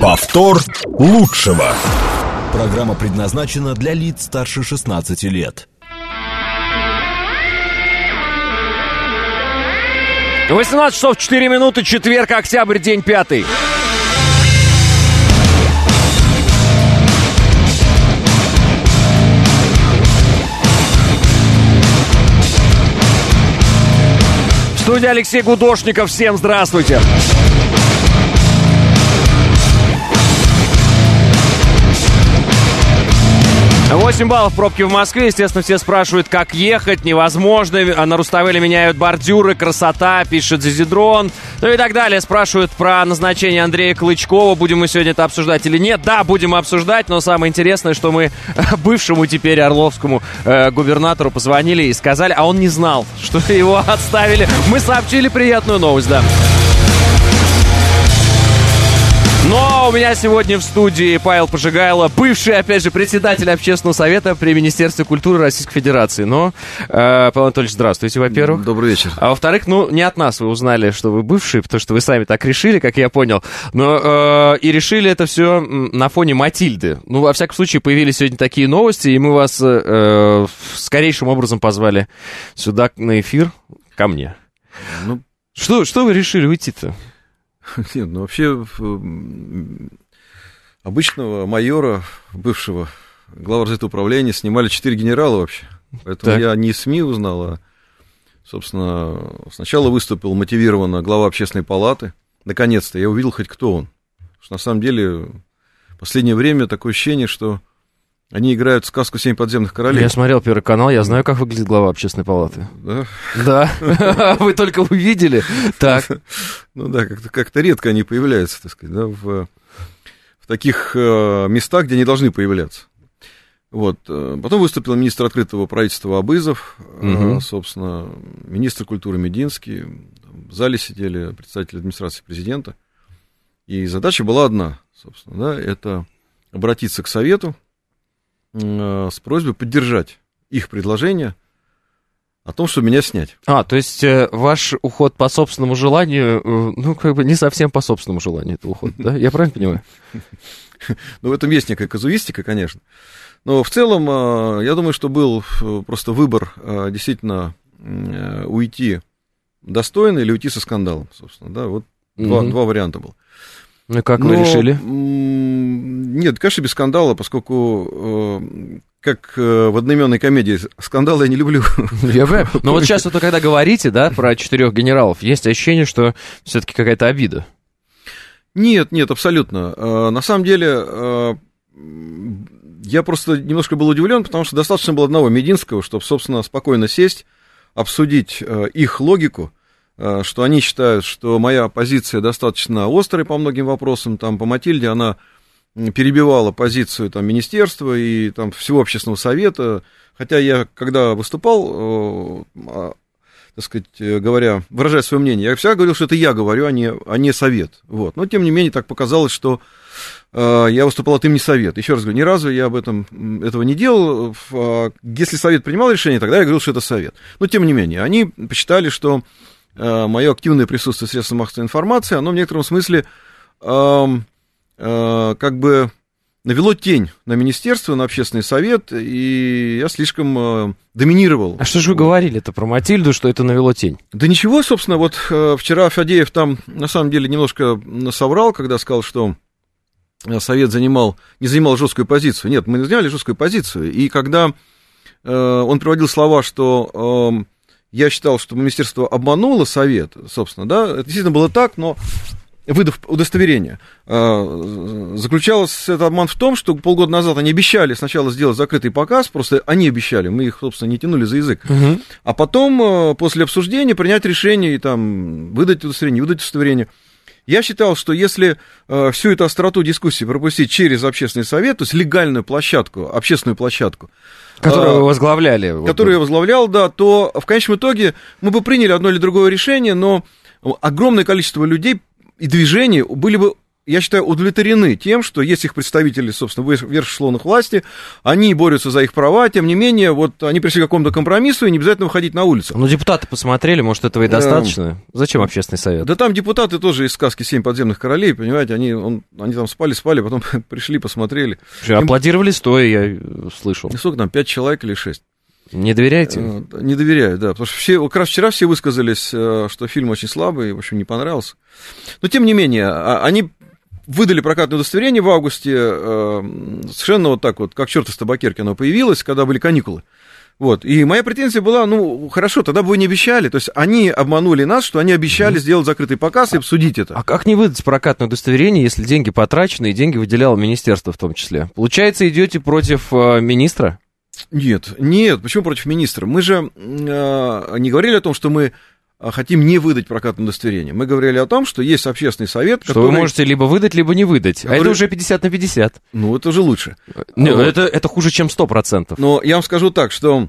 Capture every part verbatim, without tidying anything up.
Повтор лучшего. Программа предназначена для лиц старше шестнадцати лет. восемнадцать часов четыре минуты, четверг, октябрь, день пятый. Студия Алексей Гудошников. Всем здравствуйте. восемь баллов пробки в Москве. Естественно, все спрашивают, как ехать. Невозможно. А на Руставеле меняют бордюры. Красота, пишет Зизидрон. Ну и так далее. Спрашивают про назначение Андрея Клычкова. Будем мы сегодня это обсуждать или нет? Да, будем обсуждать. Но самое интересное, что мы бывшему теперь орловскому э, губернатору позвонили и сказали, а он не знал, что его отставили. Мы сообщили приятную новость, да. Но у меня сегодня в студии Павел Пожигайло, бывший, опять же, председатель общественного совета при Министерстве культуры Российской Федерации. Но, э, Павел Анатольевич, здравствуйте, во-первых. Добрый вечер. А во-вторых, ну, не от нас вы узнали, что вы бывший, потому что вы сами так решили, как я понял. Но э, и решили это все на фоне Матильды. Ну, во всяком случае, появились сегодня такие новости, и мы вас э, скорейшим образом позвали сюда на эфир, ко мне. Ну, что, что вы решили уйти-то? Нет, ну вообще обычного майора, бывшего глава разведуправления, снимали четыре генерала вообще. Поэтому так. Я не из СМИ узнал, а, собственно, сначала выступил мотивированно глава общественной палаты. Наконец-то я увидел хоть кто он. Потому что на самом деле в последнее время такое ощущение, что они играют в сказку «Семь подземных королей». Я смотрел Первый канал, я знаю, как выглядит глава общественной палаты. Да? Да. Вы только увидели. Так. Ну да, как-то, как-то редко они появляются, так сказать, да, в, в таких э, местах, где не должны появляться. Вот. Потом выступил министр открытого правительства Абызов, угу. э, собственно, министр культуры Мединский. В зале сидели представители администрации президента. И задача была одна, собственно, да, это обратиться к Совету с просьбой поддержать их предложение о том, чтобы меня снять. А, то есть э, ваш уход по собственному желанию, э, ну, как бы не совсем по собственному желанию это уход, да? Я правильно понимаю? Ну, в этом есть некая казуистика, конечно. Но в целом, э, я думаю, что был просто выбор э, действительно э, уйти достойно или уйти со скандалом, собственно, да, вот mm-hmm. два, два варианта было. Ну, как Но, вы решили? Нет, конечно, без скандала, поскольку, э, как э, в одноименной комедии, скандалы я не люблю. Я понимаю. Но вот сейчас, вот, когда говорите, да, про четырех генералов, есть ощущение, что все-таки какая-то обида. Нет, нет, абсолютно. Э, на самом деле, э, я просто немножко был удивлен, потому что достаточно было одного Мединского, чтобы, собственно, спокойно сесть, обсудить э, их логику, что они считают, что моя позиция достаточно острая по многим вопросам, там, по Матильде она перебивала позицию там, министерства и там, всего общественного совета, хотя я, когда выступал, э, так сказать, говоря, выражая свое мнение, я всегда говорил, что это я говорю, а не, а не совет, вот, но, тем не менее, так показалось, что э, я выступал от имени совета. Еще раз говорю, ни разу я об этом, этого не делал, если совет принимал решение, тогда я говорил, что это совет, но, тем не менее, они посчитали, что мое активное присутствие в средствах массовой информации, оно в некотором смысле э, э, как бы навело тень на министерство, на общественный совет, и я слишком э, доминировал. А что же вы говорили-то про Матильду, что это навело тень? Да ничего, собственно, вот э, вчера Фадеев там на самом деле немножко соврал, когда сказал, что совет занимал, не занимал жесткую позицию. Нет, мы не занимали жесткую позицию, и когда э, он приводил слова, что... Э, я считал, что министерство обмануло совет, собственно, да, это действительно было так, но выдав удостоверение, заключался этот обман в том, что полгода назад они обещали сначала сделать закрытый показ, просто они обещали, мы их, собственно, не тянули за язык, угу. А потом, после обсуждения, принять решение и там выдать удостоверение, выдать удостоверение. Я считал, что если э, всю эту остроту дискуссии пропустить через общественный совет, то есть легальную площадку, общественную площадку, которую вы возглавляли. Которую я возглавлял, да, то в конечном итоге мы бы приняли одно или другое решение, но огромное количество людей и движений были бы я считаю, удовлетворены тем, что есть их представители, собственно, в верх эшелонах власти, они борются за их права, тем не менее, вот они пришли к какому-то компромиссу, и не обязательно выходить на улицу. Ну, депутаты посмотрели, может, этого и достаточно? Зачем общественный совет? Да там депутаты тоже из сказки «Семь подземных королей», понимаете, они, он, они там спали-спали, потом пришли, посмотрели. Аплодировали стоя, я слышал. Сколько там, пять человек или шесть? Не доверяете? Не доверяю, да, потому что все, как раз вчера все высказались, что фильм очень слабый, в общем, не понравился. Но, тем не менее, они выдали прокатное удостоверение в августе, совершенно вот так вот, как черт из табакерки оно появилось, когда были каникулы. Вот. И моя претензия была, ну, хорошо, тогда бы вы не обещали. То есть они обманули нас, что они обещали mm-hmm. сделать закрытый показ и обсудить это. А как не выдать прокатное удостоверение, если деньги потрачены, и деньги выделяло министерство в том числе? Получается, идете против э, министра? Нет, нет, почему против министра? Мы же э, не говорили о том, что мы хотим не выдать прокатное удостоверение. Мы говорили о том, что есть общественный совет, что который... вы можете либо выдать, либо не выдать. Который... А это уже пятьдесят на пятьдесят. Ну, это уже лучше. Не, вот. это, это хуже, чем сто процентов. Но я вам скажу так, что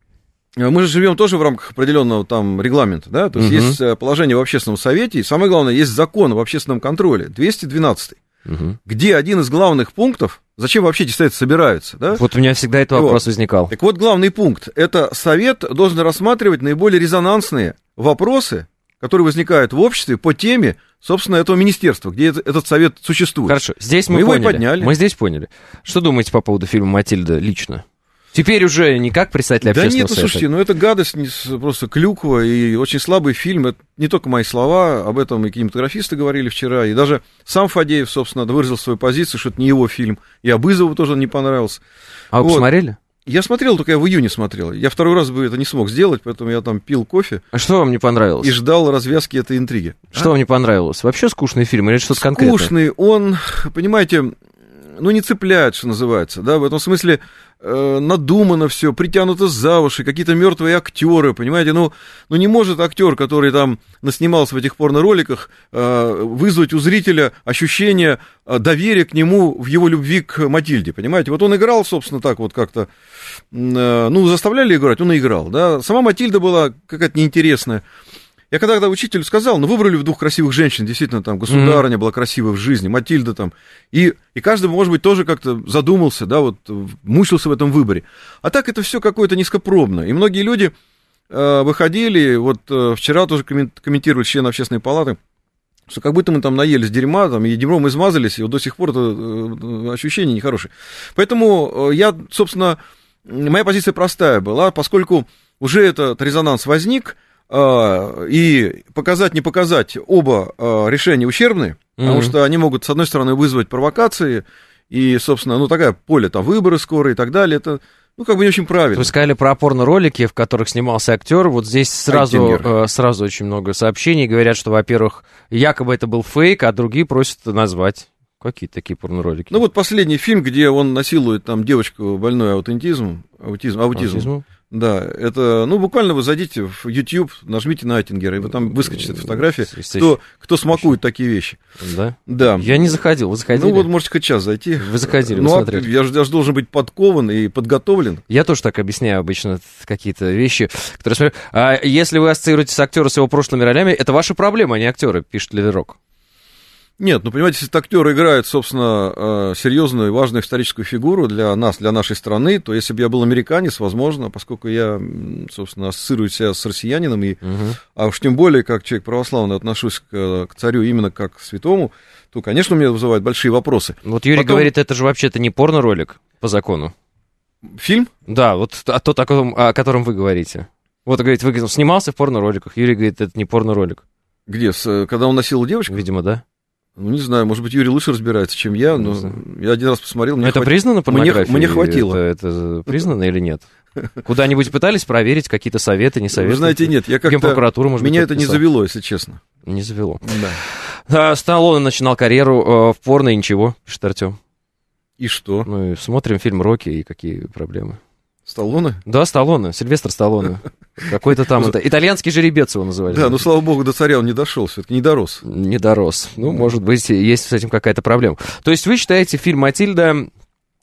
мы же живем тоже в рамках определенного там регламента, да, то есть угу. есть положение в общественном совете, и самое главное, есть закон об общественном контроле, двести двенадцатый, угу. где один из главных пунктов, зачем вообще эти советы собираются, да? Вот у меня всегда этот вопрос вот. возникал. Так вот, главный пункт, это совет должен рассматривать наиболее резонансные вопросы, которые возникают в обществе по теме, собственно, этого министерства, где этот совет существует. Хорошо, здесь мы, мы его поняли. и подняли. Мы здесь поняли. Что думаете по поводу фильма «Матильда» лично? Теперь уже не как представитель общественного совета. Да нет, совета. ну, слушайте, ну это гадость, просто клюква, и очень слабый фильм. Это не только мои слова, об этом и кинематографисты говорили вчера, и даже сам Фадеев, собственно, выразил свою позицию, что это не его фильм, и Абызову тоже не понравился. А вы вот. посмотрели? Я смотрел, только я в июне смотрел. Я второй раз бы это не смог сделать, поэтому я там пил кофе. А что вам не понравилось? И ждал развязки этой интриги. Что а? вам не понравилось? Вообще скучный фильм или что-то конкретное? Скучный, он, понимаете, ну не цепляет, что называется, да, в этом смысле э, надумано все, притянуто за уши, какие-то мертвые актеры, понимаете, ну, ну не может актер, который там наснимался в этих порно-роликах, э, вызвать у зрителя ощущение э, доверия к нему в его любви к Матильде, понимаете, вот он играл, собственно, так вот как-то, э, ну, заставляли играть, он и играл, да, сама Матильда была какая-то неинтересная. Я когда-то учителю сказал, ну, выбрали в двух красивых женщин, действительно, там, государыня mm-hmm. была красивая в жизни, Матильда там, и, и каждый, может быть, тоже как-то задумался, да, вот, мучился в этом выборе. А так это все какое-то низкопробное, и многие люди э, выходили, вот э, вчера тоже комментировали члены общественной палаты, что как будто мы там наелись дерьма, там, и дерьмом измазались, и вот до сих пор это э, ощущение нехорошее. Поэтому э, я, собственно, моя позиция простая была, поскольку уже этот резонанс возник, и показать, не показать, оба решения ущербны, mm-hmm. потому что они могут, с одной стороны, вызвать провокации, и, собственно, ну, такая поле, там, выборы скоро и так далее, это, ну, как бы не очень правильно. Вы сказали про порно-ролики, в которых снимался актер, вот здесь сразу, сразу очень много сообщений, говорят, что, во-первых, якобы это был фейк, а другие просят назвать. Какие такие порно-ролики? Ну, вот последний фильм, где он насилует там девочку больную аутизмом, аутизм, аутизм. аутизм. Да, это, ну, буквально вы зайдите в YouTube, нажмите на Аттингера, и вы там выскочит эта фотография, кто, кто смакует такие вещи. Да? Да. Я не заходил, вы заходили? Ну, вот можете хоть час зайти. Вы заходили, ну, вы а смотрели. Я же, я же должен быть подкован и подготовлен. Я тоже так объясняю обычно какие-то вещи, которые смотрю. А если вы ассоциируете с актером с его прошлыми ролями, это ваша проблема, а не актеры, пишет Леверок. Нет, ну, понимаете, если актер играет, собственно, серьезную и важную историческую фигуру для нас, для нашей страны, то если бы я был американец, возможно, поскольку я, собственно, ассоциирую себя с россиянином, и, угу. а уж тем более, как человек православный, отношусь к, к царю именно как к святому, то, конечно, у меня вызывает большие вопросы. Вот Юрий Потом... говорит, это же вообще-то не порно-ролик по закону. Фильм? Да, вот тот, о котором, о котором вы говорите. Вот, говорит, вы снимался в порно-роликах, Юрий говорит, это не порно-ролик. Где, с, когда он насиловал девочку? Видимо, да. Ну, не знаю, может быть, Юрий лучше разбирается, чем я, но я один раз посмотрел, мне это хват... признано порнографией? Мне, мне хватило. Это, это признано или нет? Куда-нибудь пытались проверить какие-то советы, не советы? Вы знаете, нет, я как-то... Генпрокуратура, может быть, меня это не завело, если честно. Не завело. Да. А, Сталлоне начинал карьеру в порно, и ничего, пишет Артем. И что? Ну, и смотрим фильм «Рокки», и какие проблемы. Сталлоне? Да, Сталлоне, Сильвестр Сталлоне. Какой-то там это, итальянский жеребец его называли. Да, ну, слава богу, до царя он не дошел, все-таки не дорос. Не дорос. Ну, может быть, есть с этим какая-то проблема. То есть вы считаете, фильм «Матильда»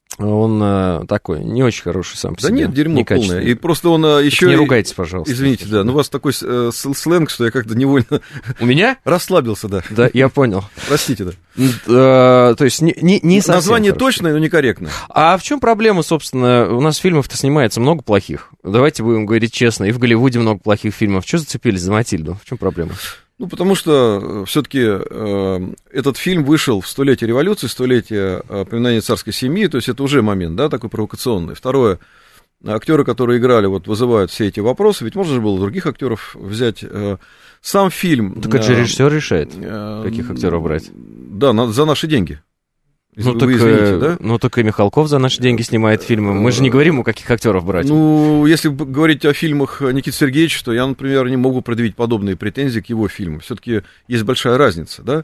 Он э, такой, не очень хороший сам по да себе. Да нет, дерьмо полное. И просто он э, еще... Не ругайтесь, пожалуйста. Извините, да, но у вас такой э, сленг, что я как-то невольно... У меня? Расслабился, да. Да, я понял. Простите, да. Uh, то есть не, не, не совсем название хорошо. Точное, но некорректное. А в чем проблема, собственно? У нас фильмов-то снимается много плохих. Давайте будем говорить честно. И в Голливуде много плохих фильмов. Что зацепились за Матильду? В чем проблема? Ну, потому что все-таки э, этот фильм вышел в столетие революции, столетие э, поминания царской семьи, то есть это уже момент, да, такой провокационный. Второе, актеры, которые играли, вот вызывают все эти вопросы, ведь можно же было других актеров взять. Э, сам фильм... Так это же режиссер решает, э, каких актеров брать. Да, на, за наши деньги. Ну, Вы так, извините, да? Ну, только и Михалков за наши деньги снимает фильмы. Мы же не говорим, у каких актеров брать. Ну, если говорить о фильмах Никиты Сергеевича, то я, например, не могу предъявить подобные претензии к его фильму. Все-таки есть большая разница, да,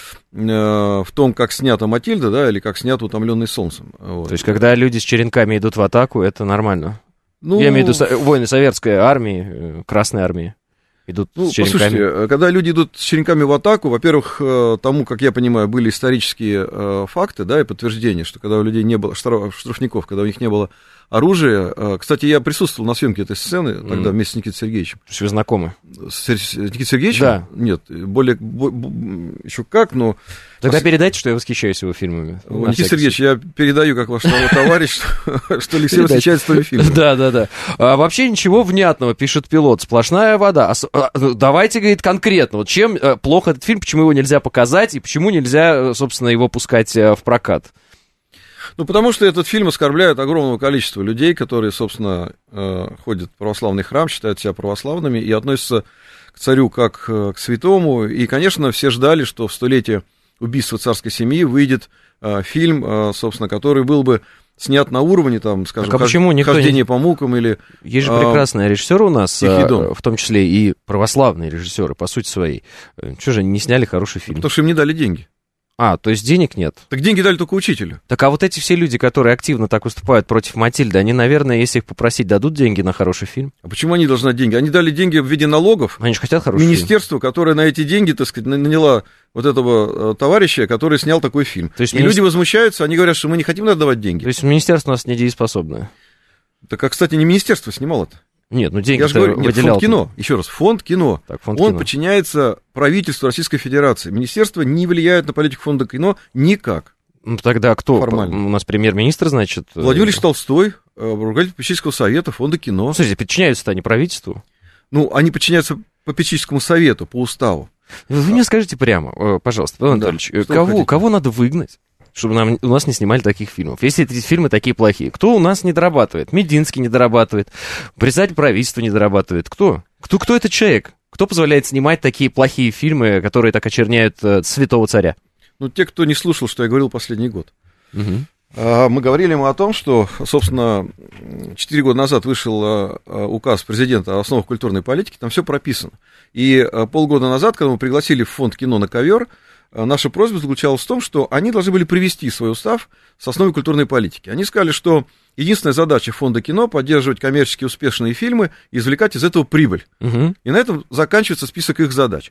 в том, как снята «Матильда», да, или как снят «Утомленный солнцем». Вот. То есть, когда люди с черенками идут в атаку, это нормально? Ну... Я имею в виду войны советской армии, Красной армии. Идут ну, с черенками. Послушайте, когда люди идут с черенками в атаку, во-первых, тому, как я понимаю, были исторические факты, да, и подтверждения, что когда у людей не было, штрафников, когда у них не было оружия. Кстати, я присутствовал на съемке этой сцены тогда mm. вместе с Никитой Сергеевичем. То есть вы знакомы? С Никитой Сергеевичем? Да. Нет, более, еще как, но... Тогда передайте, что я восхищаюсь его фильмами. Никита Сергеевич, я передаю, как ваш товарищ, что Алексей восхищается твоим фильмом. Да, да, да. Вообще ничего внятного, пишет пилот. Сплошная вода. Давайте, говорит, конкретно. Вот чем плохо этот фильм, почему его нельзя показать и почему нельзя, собственно, его пускать в прокат? Ну, потому что этот фильм оскорбляет огромного количества людей, которые, собственно, ходят в православный храм, считают себя православными и относятся к царю как к святому. И, конечно, все ждали, что в столетие убийства царской семьи выйдет фильм, собственно, который был бы снят на уровне, там, скажем, так, а почему никто «Хождение не... по мукам» или... Есть же прекрасные режиссеры у нас, Тихий в том числе и православные режиссеры, по сути своей. Чего же они не сняли хороший фильм? Потому что им не дали деньги. А, то есть денег нет? Так деньги дали только учителю. Так а вот эти все люди, которые активно так выступают против Матильды, они, наверное, если их попросить, дадут деньги на хороший фильм? А почему они должны дать деньги? Они дали деньги в виде налогов. Они же хотят хороший Министерство, фильм. которое на эти деньги, так сказать, наняло вот этого э, товарища, который снял такой фильм. То есть и министр... люди возмущаются, они говорят, что мы не хотим отдавать деньги. То есть министерство у нас недееспособное. Так, а, кстати, не министерство снимало-то. Нет, ну деньги Я же говорю, нет, выделял. фонд кино, еще раз, фонд кино, так, фонд он кино. подчиняется правительству Российской Федерации. Министерство не влияет на политику фонда кино никак. Ну, тогда кто? Формально. У нас премьер-министр, значит... Владимир Ильич Толстой, руководитель попечительского совета фонда кино. Ну, смотрите, подчиняются-то они правительству. Ну, они подчиняются попечительскому совету по уставу. Вы мне скажите прямо, пожалуйста, Павел Анатольевич, да, кого, кого надо выгнать, чтобы нам, у нас не снимали таких фильмов? Если эти фильмы такие плохие, кто у нас не дорабатывает? Мединский не дорабатывает, председатель правительства не дорабатывает. Кто? Кто, кто этот человек? Кто позволяет снимать такие плохие фильмы, которые так очерняют э, святого царя? Ну, те, кто не слушал, что я говорил последний год. Угу. Мы говорили ему о том, что, собственно, четыре года назад вышел указ президента о основах культурной политики, там все прописано. И полгода назад, когда мы пригласили в фонд кино на ковер, наша просьба заключалась в том, что они должны были привести свой устав с основой культурной политики. Они сказали, что единственная задача фонда кино — поддерживать коммерчески успешные фильмы и извлекать из этого прибыль. Угу. И на этом заканчивается список их задач.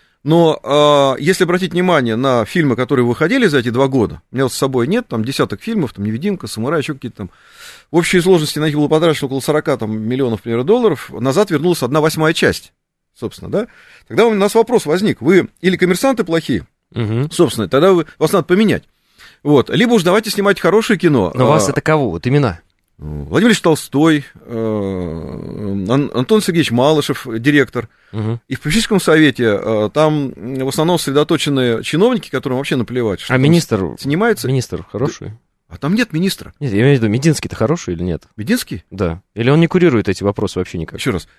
Но э, если обратить внимание на фильмы, которые выходили за эти два года, у меня вот с собой нет, там десяток фильмов, там «Невидимка», «Самурай», еще какие-то там. В общей сложности на них было потрачено около сорок там, миллионов, например, долларов. Назад вернулась одна восьмая часть, собственно, да. Тогда у нас вопрос возник. Вы или коммерсанты плохие, угу. собственно, тогда вы, вас надо поменять. Вот. Либо уж давайте снимать хорошее кино. Но а, вас это кого? Вот имена? Владимир Ильич Толстой, Антон Сергеевич Малышев, директор. Угу. И в попечительском совете там в основном сосредоточены чиновники, которым вообще наплевать, что а министр снимается. Министр хороший? А там нет министра. Нет, я имею в виду, Мединский-то хороший или нет? Мединский? Да. Или он не курирует эти вопросы вообще никак? Еще раз.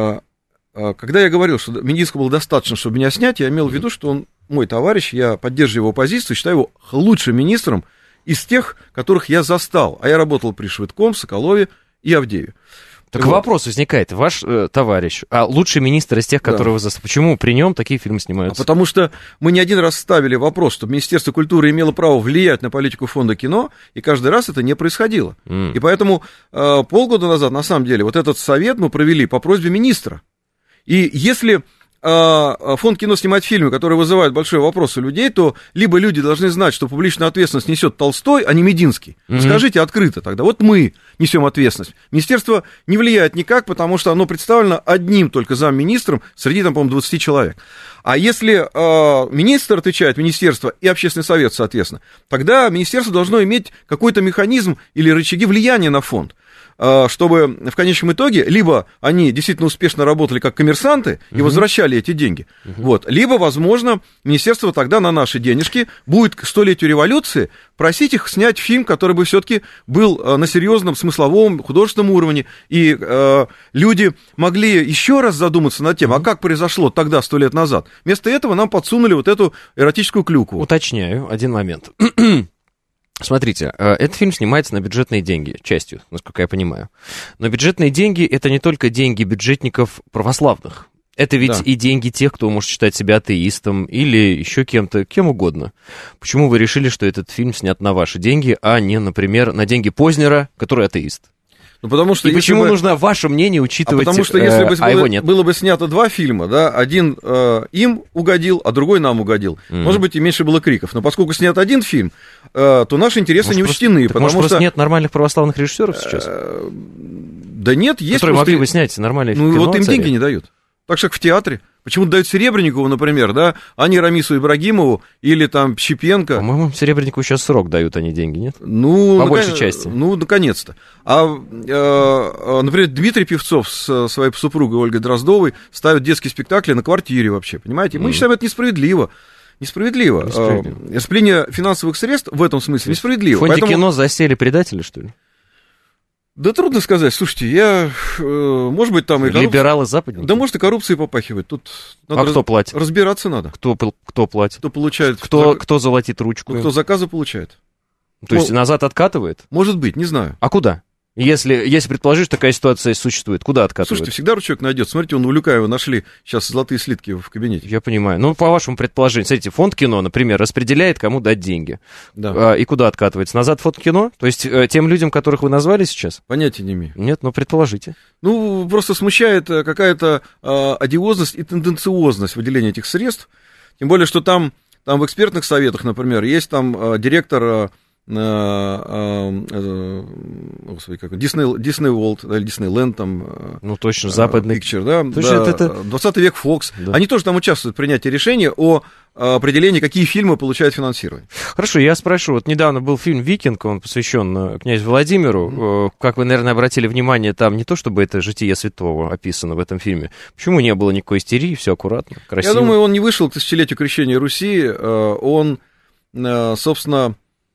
Когда я говорил, что Мединского было достаточно, чтобы меня снять, я имел в виду, что он мой товарищ, я поддерживаю его позицию, считаю его лучшим министром из тех, которых я застал. А я работал при Швыдком, Соколове и Авдееве. Так вот. Вопрос возникает. Ваш э, товарищ, а лучший министр из тех, которые да. вы застали, почему при нем такие фильмы снимаются? А потому что мы не один раз ставили вопрос, чтобы Министерство культуры имело право влиять на политику фонда кино, и каждый раз это не происходило. Mm. И поэтому э, полгода назад, на самом деле, вот этот совет мы провели по просьбе министра. И если фонд кино снимает фильмы, которые вызывают большой вопрос у людей, то либо люди должны знать, что публичную ответственность несет Толстой, а не Мединский. Mm-hmm. Скажите открыто тогда. Вот мы несем ответственность. Министерство не влияет никак, потому что оно представлено одним только замминистром среди, там, по-моему, двадцати человек. А если э, министр отвечает, министерство и общественный совет, соответственно, тогда министерство должно иметь какой-то механизм или рычаги влияния на фонд, чтобы в конечном итоге либо они действительно успешно работали как коммерсанты и uh-huh. возвращали эти деньги, uh-huh. вот, либо, возможно, министерство тогда на наши денежки будет к столетию революции просить их снять фильм, который бы все-таки был на серьезном смысловом художественном уровне, и э, люди могли еще раз задуматься над тем, uh-huh. а как произошло тогда, сто лет назад. Вместо этого нам подсунули вот эту эротическую клюкву. Уточняю один момент. Смотрите, этот фильм снимается на бюджетные деньги, частью, насколько я понимаю. Но бюджетные деньги — это не только деньги бюджетников православных. Это ведь да. и деньги тех, кто может считать себя атеистом или еще кем-то, кем угодно. Почему вы решили, что этот фильм снят на ваши деньги, а не, например, на деньги Познера, который атеист? Ну, потому что и почему бы... нужно ваше мнение учитывать, а потому что если бы э, а было, его нет? было бы снято два фильма, да, один э, им угодил, а другой нам угодил, mm-hmm. может быть, и меньше было криков. Но поскольку снят один фильм, э, то наши интересы может, не учтены. Просто, потому может, что... просто нет нормальных православных режиссеров сейчас? Да нет, есть. Которые просто... могли бы снять нормальные фильмы. Ну, вот им царе. деньги не дают. Так же, как в театре. Почему-то дают Серебренникову, например, да, а не Рамису Ибрагимову или там Щепенко. По-моему, Серебренникову сейчас срок дают они деньги, нет? Ну, по након... большей части. Ну, наконец-то. А, э, например, Дмитрий Певцов с своей супругой Ольгой Дроздовой ставят детские спектакли на квартире вообще, понимаете? Мы mm. считаем, это несправедливо. Несправедливо. Несправедливо. Распыление финансовых средств в этом смысле несправедливо. В фонде Поэтому... кино засели предатели, что ли? Да трудно сказать. Слушайте, я, э, может быть, там и коррупция... Либералы-западники? Да, может, и коррупции попахивает. Тут надо а кто раз... платит? Разбираться надо. Кто, кто платит? Кто получает... Кто, кто золотит ручку? Кто заказы получает. То есть назад откатывает? Может быть, не знаю. А куда? Если, если предположить, что такая ситуация существует, куда откатывают? Слушайте, всегда ручок найдет. Смотрите, он у Люкаева нашли сейчас золотые слитки в кабинете. Я понимаю. Ну, по вашему предположению, смотрите, фонд кино, например, распределяет, кому дать деньги. Да. А, и куда откатывается? Назад в фонд кино? То есть тем людям, которых вы назвали сейчас? Понятия не имею. Нет, ну предположите. Ну, просто смущает какая-то а, одиозность и тенденциозность выделения этих средств. Тем более, что там, там в экспертных советах, например, есть там а, директор... А, Господи, как Disney, Disney World, или Disneyland, там... Ну, точно, западный... Picture, да, точно, да, это... двадцатый век Fox. Да. Они тоже там участвуют в принятии решения о определении, какие фильмы получают финансирование. Хорошо, я спрошу. Вот недавно был фильм «Викинг», он посвящен князю Владимиру. Mm-hmm. Как вы, наверное, обратили внимание, там не то, чтобы это житие святого описано в этом фильме. Почему не было никакой истерии, все аккуратно, красиво? Я думаю, он не вышел к тысячелетию крещения Руси. Он, собственно...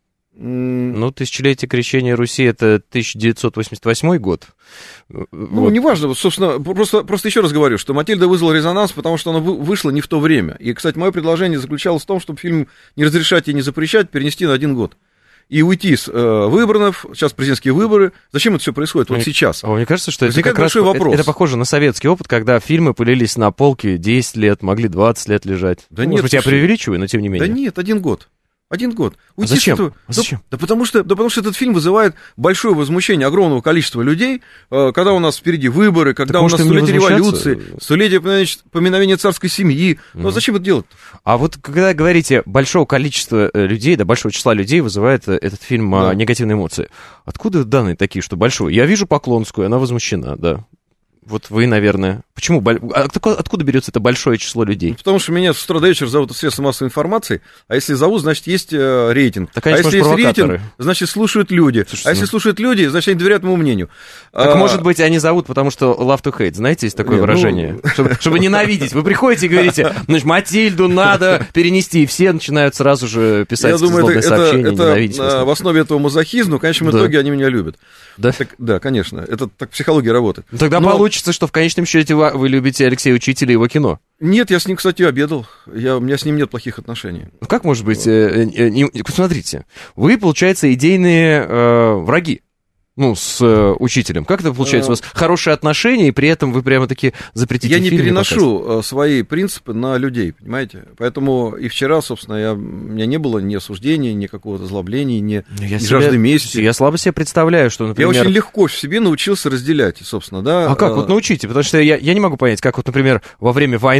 Ну, тысячелетие крещения Руси — это тысяча девятьсот восемьдесят восьмой год. Ну, вот. неважно, вот, собственно, просто, просто еще раз говорю, что «Матильда» вызвала резонанс, потому что она вышла не в то время. И, кстати, мое предложение заключалось в том, чтобы фильм не разрешать и не запрещать, перенести на один год. И уйти с э, выборов, сейчас президентские выборы. Зачем это все происходит вот сейчас? А мне кажется, что это как раз это, это похоже на советский опыт, когда фильмы пылились на полке десять лет, могли двадцать лет лежать. Да ну, нет, может быть, я преувеличиваю, но тем не менее. Да нет, один год. Один год. А зачем? Этого... А зачем? Да, да, потому что, да потому что этот фильм вызывает большое возмущение огромного количества людей, когда у нас впереди выборы, когда так, у нас столетие революции, столетие поминовения царской семьи. Mm-hmm. Ну, а зачем это делать? А вот когда говорите, большого количества людей, да, большого числа людей вызывает этот фильм да. негативные эмоции, откуда данные такие, что большой? Я вижу Поклонскую, она возмущена, да. Вот вы, наверное... Почему? Откуда берется это большое число людей? Потому что меня с утра до вечера зовут в средства массовой информации, а если зовут, значит, есть э, рейтинг. Так, конечно, а если есть рейтинг, значит, слушают люди. Слушайте, а если ну... слушают люди, значит, они доверяют моему мнению. Так, а... может быть, они зовут, потому что love to hate, знаете, есть такое Нет, выражение? Ну... Чтобы, чтобы ненавидеть. Вы приходите и говорите, значит, Матильду надо перенести, и все начинают сразу же писать злобные сообщения, это, ненавидеть. Это в основе этого мазохизм, но в конечном да. итоге они меня любят. Да? Так, да, конечно. Это так психология работает. Тогда но... получится, что в конечном счете вы, вы любите Алексея Учителя и его кино. Нет, я с ним, кстати, обедал. Я, у меня с ним нет плохих отношений. Ну, как может быть? Э, э, не, посмотрите, вы, получается, идейные э, враги. Ну, с э, учителем. Как это получается? У вас хорошие отношения, и при этом вы прямо-таки запретите фильм? Я не переношу показывать. свои принципы на людей, понимаете? Поэтому и вчера, собственно, я, у меня не было ни осуждения, ни какого-то озлобления, ни, я ни себе, жажды мести. Я слабо себе представляю, что, например... Я очень легко в себе научился разделять, собственно, да. А как? Вот научите, потому что я, я не могу понять, как вот, например, во время войны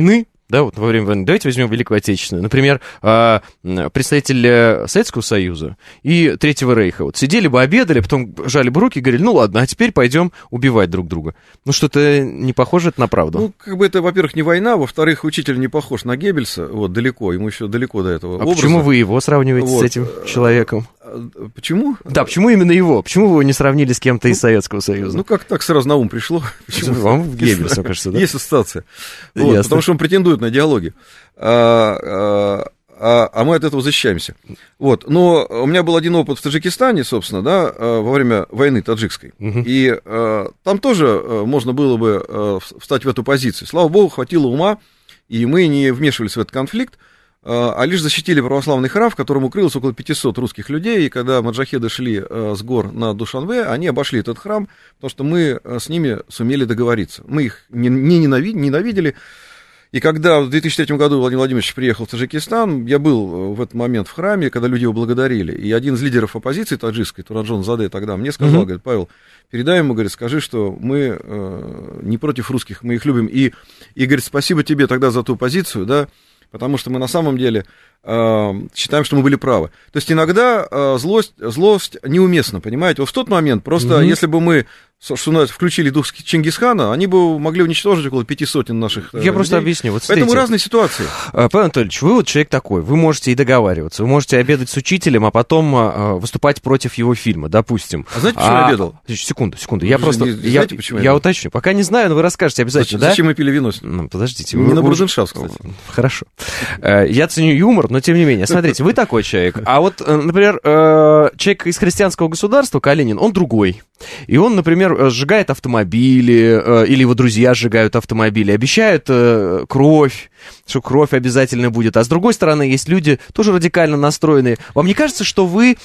да, вот во время войны. Давайте возьмем Великую Отечественную. Например, представители Советского Союза и Третьего Рейха вот сидели бы, обедали, потом жали бы руки и говорили, ну ладно, а теперь пойдем убивать друг друга. Ну что-то не похоже это на правду. Ну, как бы это, во-первых, не война, во-вторых, учитель не похож на Геббельса, вот, далеко, ему еще далеко до этого а образа. Почему вы его сравниваете вот. с этим человеком? Почему? Да, почему именно его? Почему вы его не сравнили с кем-то из Советского Союза? Ну, как так сразу на ум пришло? Почему? Вам в Геббельс, мне кажется, да? Есть ассоциация. Вот, потому что он претендует на диалоги. А, а, а мы от этого защищаемся. Вот. Но у меня был один опыт в Таджикистане, собственно, да, во время войны таджикской. Угу. И а, там тоже можно было бы а, встать в эту позицию. Слава богу, хватило ума, и мы не вмешивались в этот конфликт, а лишь защитили православный храм, в котором укрылось около пятисот русских людей, и когда маджахеды шли с гор на Душанбе, они обошли этот храм, потому что мы с ними сумели договориться. Мы их не ненавидели, и когда в две тысячи третьем году Владимир Владимирович приехал в Таджикистан, я был в этот момент в храме, когда люди его благодарили, и один из лидеров оппозиции таджикской, Тураджон Заде, тогда мне сказал, mm-hmm. говорит, Павел, передай ему, говорит, скажи, что мы э, не против русских, мы их любим, и, и, говорит, спасибо тебе тогда за ту позицию, да, потому что мы на самом деле э, считаем, что мы были правы. То есть иногда э, злость, злость неуместна, понимаете? Вот в тот момент, просто mm-hmm. если бы мы, что называется, включили дух Чингисхана, они бы могли уничтожить около пяти сотен наших э, Я людей. Просто объясню. Вот смотрите, поэтому разные ситуации. Павел Анатольевич, вы вот человек такой, вы можете и договариваться, вы можете обедать с учителем, а потом э, выступать против его фильма, допустим. А знаете, почему а, я обедал? Секунду, секунду. Я просто... Не, я, знаете, почему я, я уточню. Пока не знаю, но вы расскажете обязательно, зачем, да? Зачем мы пили вино? Ну, подождите. Не вы, на вы... Бруденшафт, кстати. Хорошо. Я ценю юмор, но тем не менее. Смотрите, вы такой человек. А вот, например, человек из христианского государства, Калинин, он другой. И он, например, сжигает автомобили, или его друзья сжигают автомобили, обещают кровь, что кровь обязательно будет. А с другой стороны, есть люди тоже радикально настроенные. Вам не кажется, что вы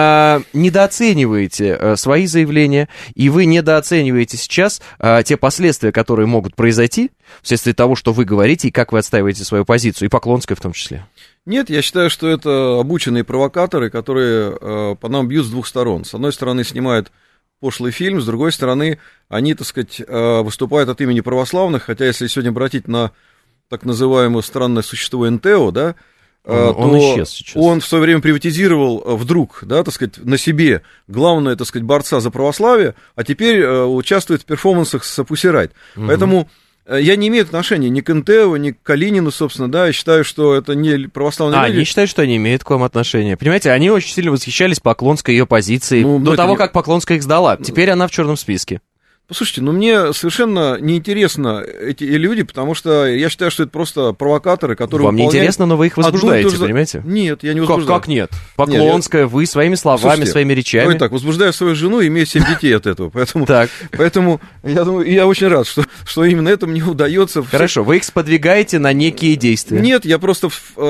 недооцениваете свои заявления, и вы недооцениваете сейчас те последствия, которые могут произойти вследствие того, что вы говорите, и как вы отстаиваете свою позицию, и Поклонская в том числе? Нет, я считаю, что это обученные провокаторы, которые э, по нам бьют с двух сторон. С одной стороны, снимают пошлый фильм, с другой стороны, они, так сказать, э, выступают от имени православных, хотя если сегодня обратить на так называемое странное существо эн тэ о, да, э, он, то он исчез сейчас. Он в свое время приватизировал вдруг, да, так сказать, на себе главное, так сказать, борца за православие, а теперь э, участвует в перформансах с Pussy Riot. Угу. Поэтому... Я не имею отношения ни к эн тэ о, ни к Калинину, собственно, да, я считаю, что это не православные а, люди. Они считают, что они имеют к вам отношение. Понимаете, они очень сильно восхищались Поклонской ее позицией ну, до того, не... как Поклонская их сдала. Теперь она в черном списке. Послушайте, ну мне совершенно неинтересно эти люди, потому что я считаю, что это просто провокаторы, которые Вам не интересно, но вы их возбуждаете, же... понимаете? Нет, я не возбуждаю. Как, как нет? Поклонская, нет, я... вы своими словами, Слушайте, своими речами. Давай так, возбуждаю свою жену и имею семь детей от этого, поэтому, поэтому я думаю, я очень рад, что, что именно это мне удается. Хорошо, вы их сподвигаете на некие действия. Нет, я просто,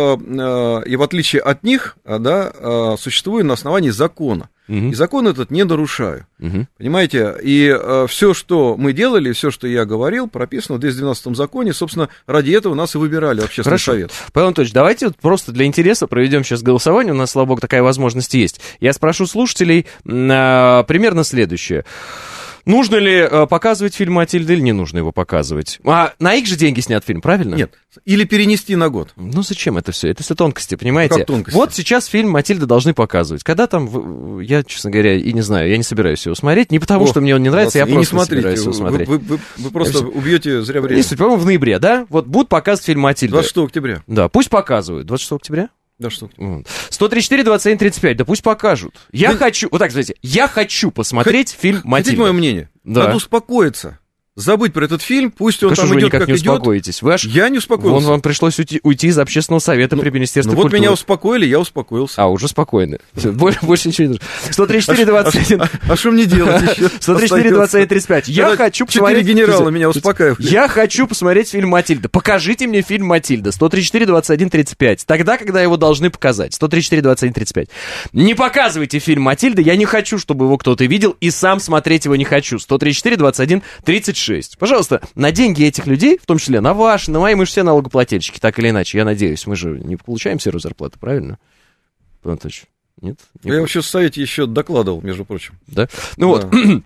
и в отличие от них, да, существую на основании закона. Uh-huh. И закон этот не нарушаю. Uh-huh. Понимаете? И э, все, что мы делали, все, что я говорил, прописано в двести двенадцатом законе. Собственно, ради этого нас и выбирали в общественный Хорошо. совет. Павел Анатольевич, давайте вот просто для интереса проведем сейчас голосование. У нас, слава богу, такая возможность есть. Я спрошу слушателей э, примерно следующее. Нужно ли э, показывать фильм «Матильда» или не нужно его показывать? А на их же деньги снят фильм, правильно? Нет. Или перенести на год. Ну зачем это все? Это все тонкости, понимаете? Как тонкости? Вот сейчас фильм «Матильда» должны показывать. Когда там, я, честно говоря, и не знаю, я не собираюсь его смотреть. Не потому, О, что мне он не нравится, я просто не собираюсь его смотреть. Вы, вы, вы просто я убьете зря время. Не, по-моему, в ноябре, да? Вот будут показывать фильм «Матильда». двадцать шестого октября. Да, пусть показывают. двадцать шестого октября? Да что? сто тридцать четыре двадцать один тридцать пять, да пусть покажут. Я да... хочу, вот так, знаете, я хочу посмотреть Х... фильм «Матильда». Хотите мое мнение? Да. Надо успокоиться. Забыть про этот фильм, пусть он так там же идет, вы никак как не идет. Успокоитесь. Вы аж... Я не успокоился. Вон вам пришлось уйти, уйти из общественного совета ну, при Министерстве ну, культуры. Вот меня успокоили, я успокоился. А, уже спокойно. Больше ничего не нужно. сто тридцать четыре двадцать один. А что мне делать еще? сто тридцать четыре двадцать один тридцать пять. Я хочу посмотреть... Четыре генерала меня успокаивают. Я хочу посмотреть фильм «Матильда». Покажите мне фильм «Матильда». сто тридцать четыре двадцать один тридцать пять. Тогда, когда его должны показать. сто тридцать четыре двадцать один тридцать пять. Не показывайте фильм «Матильда». Я не хочу, чтобы его кто-то видел, и сам смотреть его не хочу. сто тридцать четыре двадцать один тридцать шесть. Пожалуйста, на деньги этих людей, в том числе на ваши, на мои, мы же все налогоплательщики, так или иначе, я надеюсь. Мы же не получаем серую зарплату, правильно? Павел Анатольевич, нет? Не я вообще в совете еще докладывал, между прочим. Да? Ну да. Вот.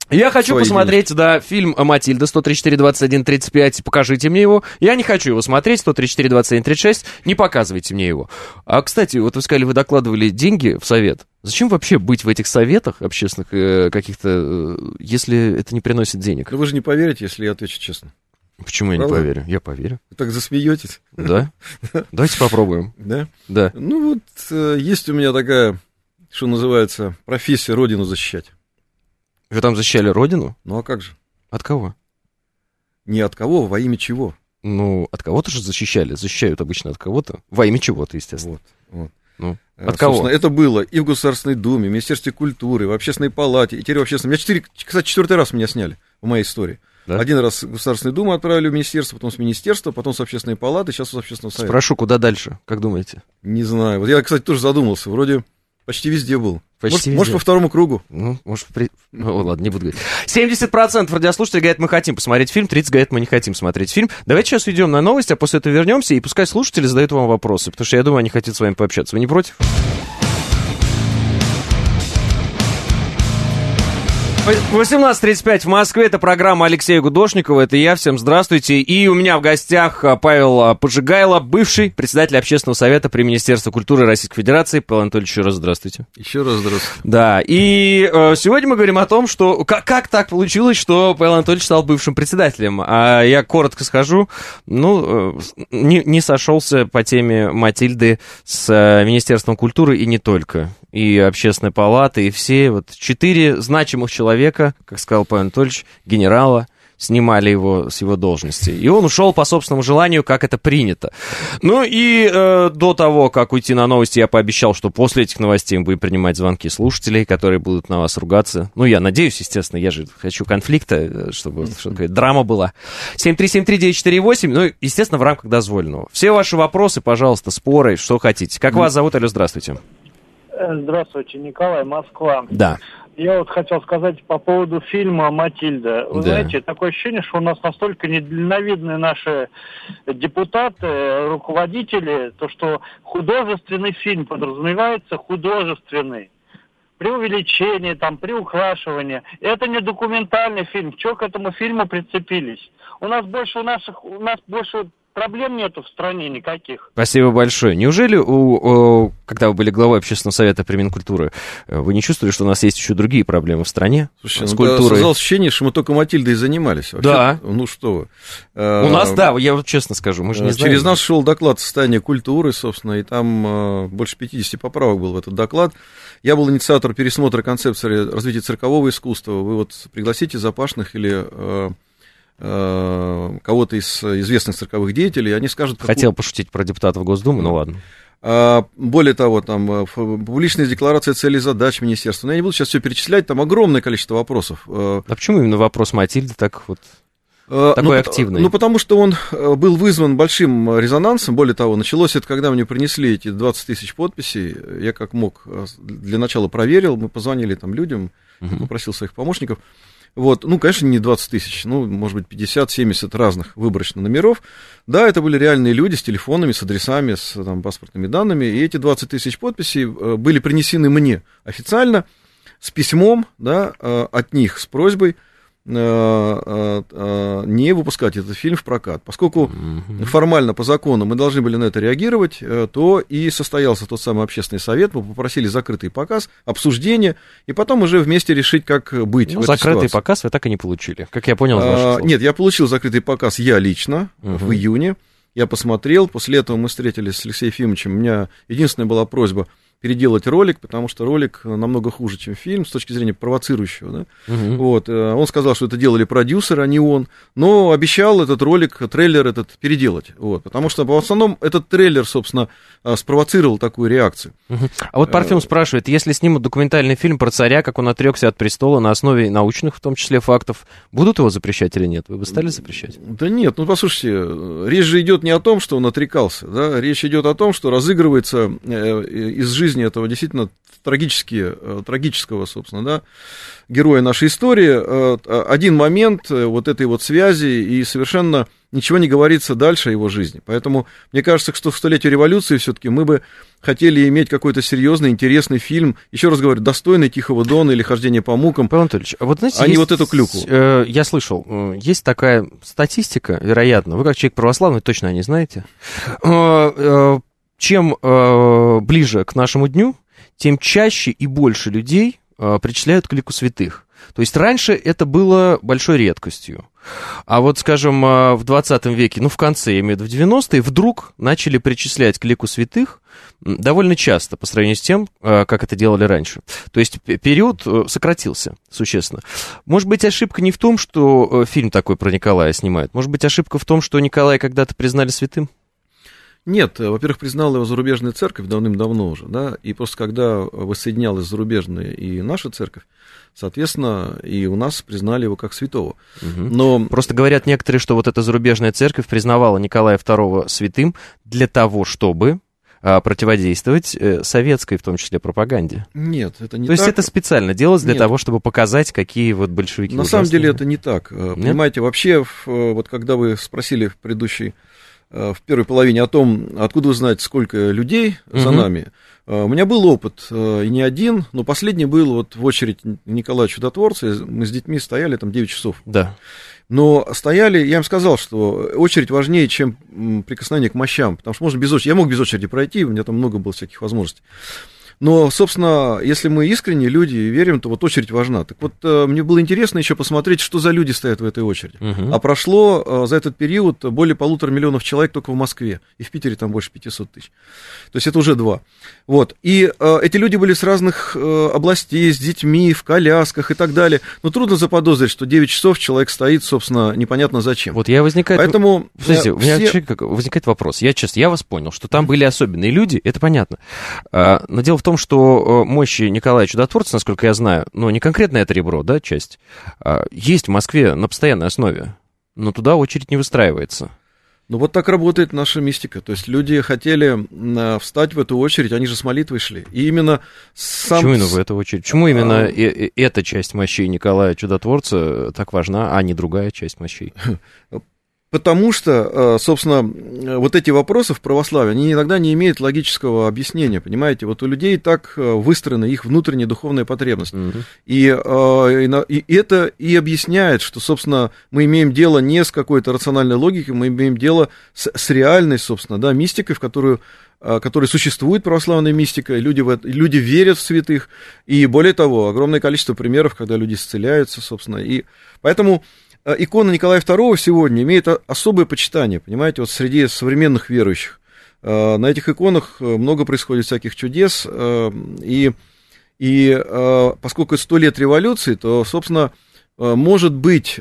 Я хочу Свои посмотреть, денежки. да, фильм «Матильда» сто тридцать четыре двадцать один тридцать пять. Покажите мне его. Я не хочу его смотреть. сто тридцать четыре двадцать один тридцать шесть. Не показывайте мне его. А, кстати, вот вы сказали, вы докладывали деньги в совет. Зачем вообще быть в этих советах общественных э, каких-то, э, если это не приносит денег? Ну вы же не поверите, если я отвечу честно. Почему я Правда? не поверю? Я поверю. Вы так засмеетесь. Да? Давайте попробуем. Да? Да. Ну вот, э, есть у меня такая, что называется, профессия родину защищать. Вы там защищали родину? Ну а как же? От кого? Не от кого, во имя чего? Ну, от кого-то же защищали. Защищают обычно от кого-то. Во имя чего-то, естественно. Вот, вот. Ну, От от кого? Это было и в Государственной Думе, в Министерстве культуры, в Общественной палате, и теперь в Общественном... Меня четыре... Кстати, четвертый раз меня сняли в моей истории. Да? Один раз в Государственную Думу отправили в Министерство, потом с Министерства, потом с Общественной палаты, сейчас с Общественного совета. Спрошу, куда дальше? Как думаете? Не знаю. Вот я, кстати, тоже задумался. Вроде почти везде был. Почти может, везде. может, по второму кругу. Ну, может, при... Ну, ладно, не буду говорить. семьдесят процентов радиослушателей говорят, мы хотим посмотреть фильм, тридцать процентов говорят, мы не хотим смотреть фильм. Давайте сейчас уйдем на новости, а после этого вернемся, и пускай слушатели задают вам вопросы, потому что я думаю, они хотят с вами пообщаться. Вы не против? восемнадцать тридцать пять в Москве, это программа Алексея Гудошникова, это я, всем здравствуйте. И у меня в гостях Павел Пожигайло, бывший председатель Общественного совета при Министерстве культуры Российской Федерации. Павел Анатольевич, еще раз здравствуйте. Еще раз здравствуйте. Да, и э, сегодня мы говорим о том, что как, как так получилось, что Павел Анатольевич стал бывшим председателем. А я коротко скажу, ну, э, не, не сошелся по теме Матильды с э, Министерством культуры и не только. И Общественная палата, и все вот четыре значимых человека, как сказал Павел Анатольевич, генерала, снимали его с его должности. И он ушел по собственному желанию, как это принято. Ну и э, до того, как уйти на новости, я пообещал, что после этих новостей мы будем принимать звонки слушателей, которые будут на вас ругаться. Ну, я надеюсь, естественно, я же хочу конфликта, чтобы что-то, драма была. семь три семь три девять четыре восемь, ну, естественно, в рамках дозволенного. Все ваши вопросы, пожалуйста, споры, что хотите. Как вас зовут? Алло, здравствуйте. Здравствуйте, Николай, Москва. Да. Я вот хотел сказать по поводу фильма «Матильда». Вы да. знаете, такое ощущение, что у нас настолько недальновидные наши депутаты, руководители, то что художественный фильм подразумевается художественный. Преувеличение, там, приукрашивание. Это не документальный фильм. Чего к этому фильму прицепились? У нас больше, у наших, у нас больше... Проблем нету в стране никаких. Спасибо большое. Неужели, у, у, когда вы были главой Общественного совета при Минкультуры, вы не чувствовали, что у нас есть еще другие проблемы в стране? Слушай, с ну, культурой? да, создалось ощущение, что мы только Матильдой занимались. Вообще, да. Ну что вы. У нас, да, я вот честно скажу, мы же не знаем. Через нас шел доклад состояния культуры, собственно, и там э, больше пятьдесят поправок был в этот доклад. Я был инициатор пересмотра концепции развития циркового искусства. Вы вот пригласите Запашных или... Э, кого-то из известных цирковых деятелей, они скажут... Хотел какую... пошутить про депутатов Госдумы, ну ладно. А, более того, там публичная декларация целей и задач министерства. Но я не буду сейчас все перечислять, там огромное количество вопросов. А почему именно вопрос Матильды так вот... Такой ну, активный. Ну, потому что он был вызван большим резонансом. Более того, началось это, когда мне принесли эти двадцать тысяч подписей. Я как мог для начала проверил, мы позвонили там людям, uh-huh. попросил своих помощников. Вот, ну, конечно, не двадцать тысяч, ну, может быть, пятьдесят-семьдесят разных выборочно номеров. Да, это были реальные люди с телефонами, с адресами, с там, паспортными данными. И эти двадцать тысяч подписей были принесены мне официально с письмом, да, от них с просьбой не выпускать этот фильм в прокат. Поскольку mm-hmm. формально по закону мы должны были на это реагировать, то и состоялся тот самый общественный совет, мы попросили закрытый показ, обсуждение, и потом уже вместе решить, как быть. Ну, в этой закрытый ситуации. показ вы так и не получили, как я понял из ваших а, слов. Нет, я получил закрытый показ я лично mm-hmm. в июне, я посмотрел, после этого мы встретились с Алексеем Ефимовичем, у меня единственная была просьба переделать ролик, потому что ролик намного хуже, чем фильм, с точки зрения провоцирующего. Да? Uh-huh. Вот. Он сказал, что это делали продюсеры, а не он, но обещал этот ролик, трейлер этот переделать. Вот. Потому что в основном этот трейлер, собственно, спровоцировал такую реакцию. Uh-huh. А вот Парфюм uh-huh. спрашивает, если снимут документальный фильм про царя, как он отрекся от престола на основе научных, в том числе, фактов, будут его запрещать или нет? Вы бы стали запрещать? Да нет, ну послушайте, речь же идет не о том, что он отрекался, да? Речь идет о том, что разыгрывается из жизни жизни этого действительно трагически, трагического, собственно, да, героя нашей истории, один момент вот этой вот связи, и совершенно ничего не говорится дальше о его жизни. Поэтому мне кажется, что в столетие революции все-таки мы бы хотели иметь какой-то серьезный, интересный фильм, еще раз говорю, достойный «Тихого Дона» или «Хождение по мукам», Павел Анатольевич, вот, знаете, а не есть, вот эту клюкву. Э, я слышал, э, есть такая статистика, вероятно, вы как человек православный точно о ней знаете, э, э, чем э, ближе к нашему дню, тем чаще и больше людей э, причисляют к лику святых. То есть раньше это было большой редкостью. А вот, скажем, в двадцатом веке, ну, в конце, я имею в виду в девяностые, вдруг начали причислять к лику святых довольно часто по сравнению с тем, как это делали раньше. То есть период сократился существенно. Может быть, ошибка не в том, что фильм такой про Николая снимают. Может быть, ошибка в том, что Николая когда-то признали святым? Нет, во-первых, признала его зарубежная церковь давным-давно уже, да, и просто когда воссоединялась зарубежная и наша церковь, соответственно, и у нас признали его как святого. Угу. Но... Просто говорят некоторые, что вот эта зарубежная церковь признавала Николая второго святым для того, чтобы а, противодействовать э, советской, в том числе, пропаганде. Нет, это не То так. есть это специально делалось для Нет. того, чтобы показать, какие вот большевики На ужасные. самом деле это не так. Нет? Понимаете, вообще, вот когда вы спросили в предыдущей, в первой половине о том, откуда вы знаете, сколько людей за Угу. нами, у меня был опыт, и не один, но последний был вот в очередь Николая Чудотворца, мы с детьми стояли там девять часов. Да. Но стояли, я им сказал, что очередь важнее, чем прикосновение к мощам, потому что можно без очереди, я мог без очереди пройти, у меня там много было всяких возможностей. Но, собственно, если мы искренние люди и верим, то вот очередь важна. Так вот, мне было интересно еще посмотреть, что за люди стоят в этой очереди. Угу. А прошло за этот период более полутора миллионов человек только в Москве. И в Питере там больше пятьсот тысяч. То есть это уже два. Вот. И э, эти люди были с разных э, областей, с детьми, в колясках и так далее. Но трудно заподозрить, что девять часов человек стоит, собственно, непонятно зачем. Вот я возникает... Поэтому... Подождите, э, у меня все... возникает вопрос. Я, честно, я вас понял, что там были особенные люди, это понятно. А, но дело в том, что мощи Николая Чудотворца, насколько я знаю, ну, не конкретно это ребро, да, часть, а, есть в Москве на постоянной основе, но туда очередь не выстраивается. Ну, вот так работает наша мистика. То есть люди хотели э, встать в эту очередь, они же с молитвой шли. И именно сам... Почему именно в эту очередь? Почему именно а... э- э- эта часть мощей Николая Чудотворца так важна, а не другая часть мощей? Потому что, собственно, вот эти вопросы в православии, они иногда не имеют логического объяснения, понимаете? Вот у людей так выстроена их внутренняя духовная потребность. Mm-hmm. И, и это и объясняет, что, собственно, мы имеем дело не с какой-то рациональной логикой, мы имеем дело с, с реальной, собственно, да, мистикой, в которую... которой существует православная мистика, и люди, в это, люди верят в святых, и более того, огромное количество примеров, когда люди исцеляются, собственно, и поэтому икона Николая второго сегодня имеет особое почитание, понимаете, вот среди современных верующих. На этих иконах много происходит всяких чудес, и, и поскольку сто лет революции, то, собственно, может быть...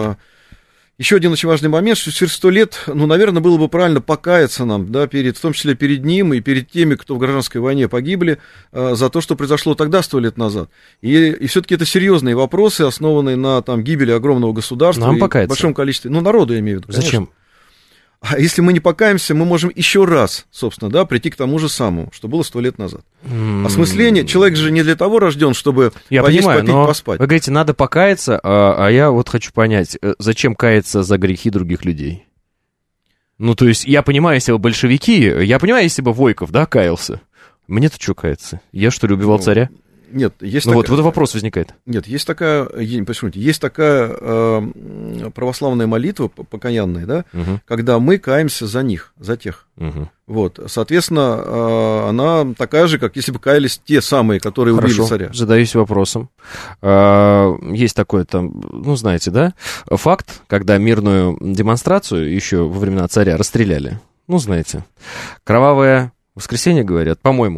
Еще один очень важный момент, что через сто лет, ну, наверное, было бы правильно покаяться нам, да, перед, в том числе перед ним и перед теми, кто в гражданской войне погибли, э, за то, что произошло тогда, сто лет назад. И, и все-таки это серьезные вопросы, основанные на там, гибели огромного государства. Нам и покаяться. большом количестве, ну, народу я имею в виду, конечно. Зачем? А если мы не покаемся, мы можем еще раз, собственно, да, прийти к тому же самому, что было сто лет назад. Mm-hmm. Осмысление, человек же не для того рожден, чтобы я поесть, понимаю, попить, но поспать. Вы говорите, надо покаяться, а, а я вот хочу понять, зачем каяться за грехи других людей? Ну, то есть, я понимаю, если бы большевики, я понимаю, если бы Войков, да, каялся, мне-то что каяться? Я, что ли, убивал ну, царя? Нет, есть ну такая... вот, вот вопрос возникает. Нет, есть такая, посмотрите, есть такая э, православная молитва покаянная, да, угу. когда мы каемся за них, за тех. Угу. Вот, соответственно, э, она такая же, как если бы каялись те самые, которые Хорошо, убили царя. Задаюсь вопросом. Э, есть такой там, ну, знаете, да, факт, когда мирную демонстрацию еще во времена царя расстреляли. Ну, знаете, кровавая... Воскресенье, говорят, по-моему.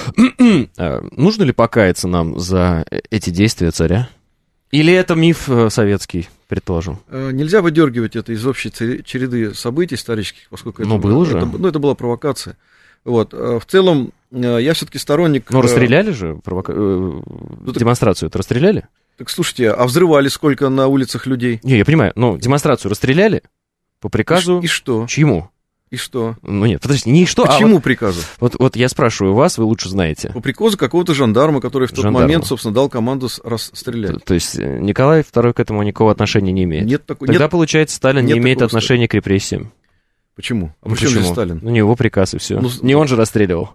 Нужно ли покаяться нам за эти действия царя? Или это миф советский, предположим? Нельзя выдергивать это из общей череды событий исторических, поскольку это, Но было же. Это, ну, это была провокация. Вот. В целом, я все-таки сторонник... Но расстреляли же провока... ну, демонстрацию? Это расстреляли? Так, слушайте, а взрывали сколько на улицах людей? Не, я понимаю, но демонстрацию расстреляли по приказу... И, и что? Чьему? И что? Ну нет, подождите, не что, Почему а вот, приказу? Вот, вот я спрашиваю вас, вы лучше знаете. По приказу какого-то жандарма, который в тот Жандарма. момент, собственно, дал команду расстрелять. То, то есть Николай второй к этому никакого отношения не имеет? Нет такой, Тогда, нет, получается, Сталин нет не имеет такого отношения к репрессиям. Почему? А Ну, при чем почему? здесь Сталин? Ну, не его приказ и все. Ну, не он же расстреливал.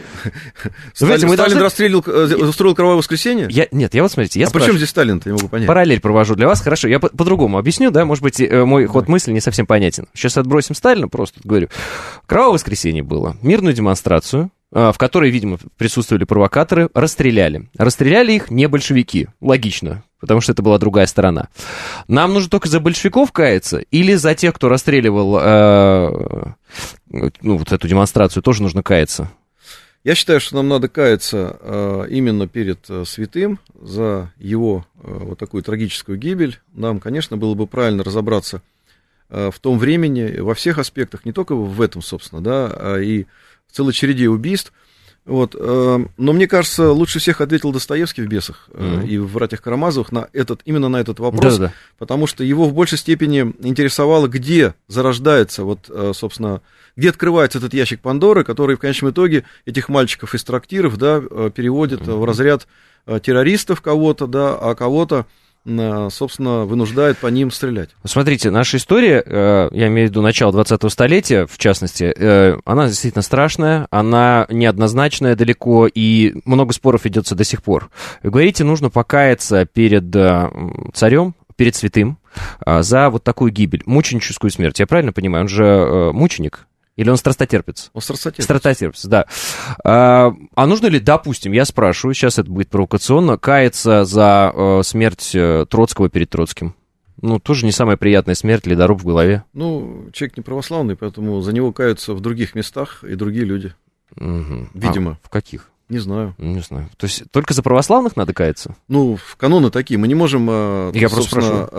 Сталин, Знаете, мы Сталин должны- расстреливал, э, устроил кровавое воскресенье? Я, нет, я вот смотрите, я а при спрашиваю. чем здесь Сталин-то, я не могу понять. Параллель провожу для вас. Хорошо, я по- по-другому объясню, да, может быть, э, мой ход мысли не совсем понятен. Сейчас отбросим Сталина, просто говорю. Кровавое воскресенье было. Мирную демонстрацию, э, в которой, видимо, присутствовали провокаторы, расстреляли. Расстреляли их не большевики. Логично, потому что это была другая сторона. Нам нужно только за большевиков каяться или за тех, кто расстреливал э, ну, вот эту демонстрацию, тоже нужно каяться? Я считаю, что нам надо каяться э, именно перед э, святым за его э, вот такую трагическую гибель. Нам, конечно, было бы правильно разобраться э, в том времени, во всех аспектах, не только в этом, собственно, да, а и в целой череде убийств. Вот, э, но мне кажется, лучше всех ответил Достоевский в «Бесах» э, mm-hmm. и в «Братьях Карамазовых» на этот, именно на этот вопрос, Да-да-да. потому что его в большей степени интересовало, где зарождается, вот, э, собственно, где открывается этот ящик Пандоры, который в конечном итоге этих мальчиков из трактиров, да, переводит mm-hmm. в разряд террористов кого-то, да, а кого-то, собственно, вынуждает по ним стрелять. Смотрите, наша история, я имею в виду начало двадцатого столетия, в частности, она действительно страшная, она неоднозначная далеко, и много споров ведется до сих пор. Вы говорите, нужно покаяться перед царем, перед святым, за вот такую гибель, мученическую смерть. Я правильно понимаю, он же мученик? Или он страстотерпец? Он страстотерпец. Страстотерпец, да. А, а нужно ли, допустим, я спрашиваю, сейчас это будет провокационно, каяться за э, смерть Троцкого перед Троцким? Ну, тоже не самая приятная смерть, ледоруб в голове. Ну, человек не православный, поэтому за него каются в других местах и другие люди. Угу. Видимо. А в каких? Не знаю. Не знаю. То есть только за православных надо каяться? Ну, каноны такие. Мы не можем... Я просто спрошу.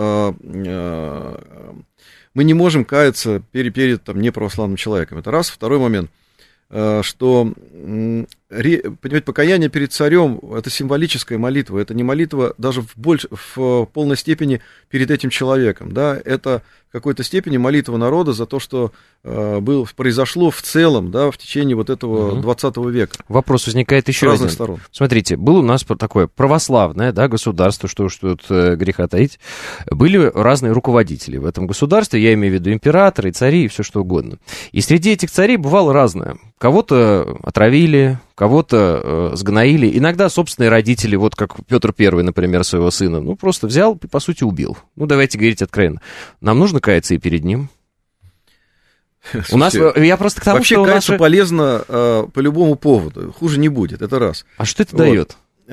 Мы не можем каяться перед, перед там, неправославным человеком. Это раз. Второй момент, что, понимаете, покаяние перед царем — это символическая молитва, это не молитва даже в, больш... в полной степени перед этим человеком, да, это в какой-то степени молитва народа за то, что э, было, произошло в целом, да, в течение вот этого угу. двадцатого века. Вопрос возникает еще с разных один. сторон. Смотрите, было у нас такое православное, да, государство, что уж тут э, греха таить, были разные руководители в этом государстве, я имею в виду императоры, цари и все что угодно. И среди этих царей бывало разное. Кого-то отравили, кого-то э, сгноили, иногда собственные родители, вот как Петр Первый, например, своего сына, ну, просто взял и, по сути, убил. Ну, давайте говорить откровенно. Нам нужно каяться и перед ним. Слушайте, у нас, я просто к тому, вообще что каяться наши... полезно э, по любому поводу, хуже не будет, это раз. А что это вот. дает?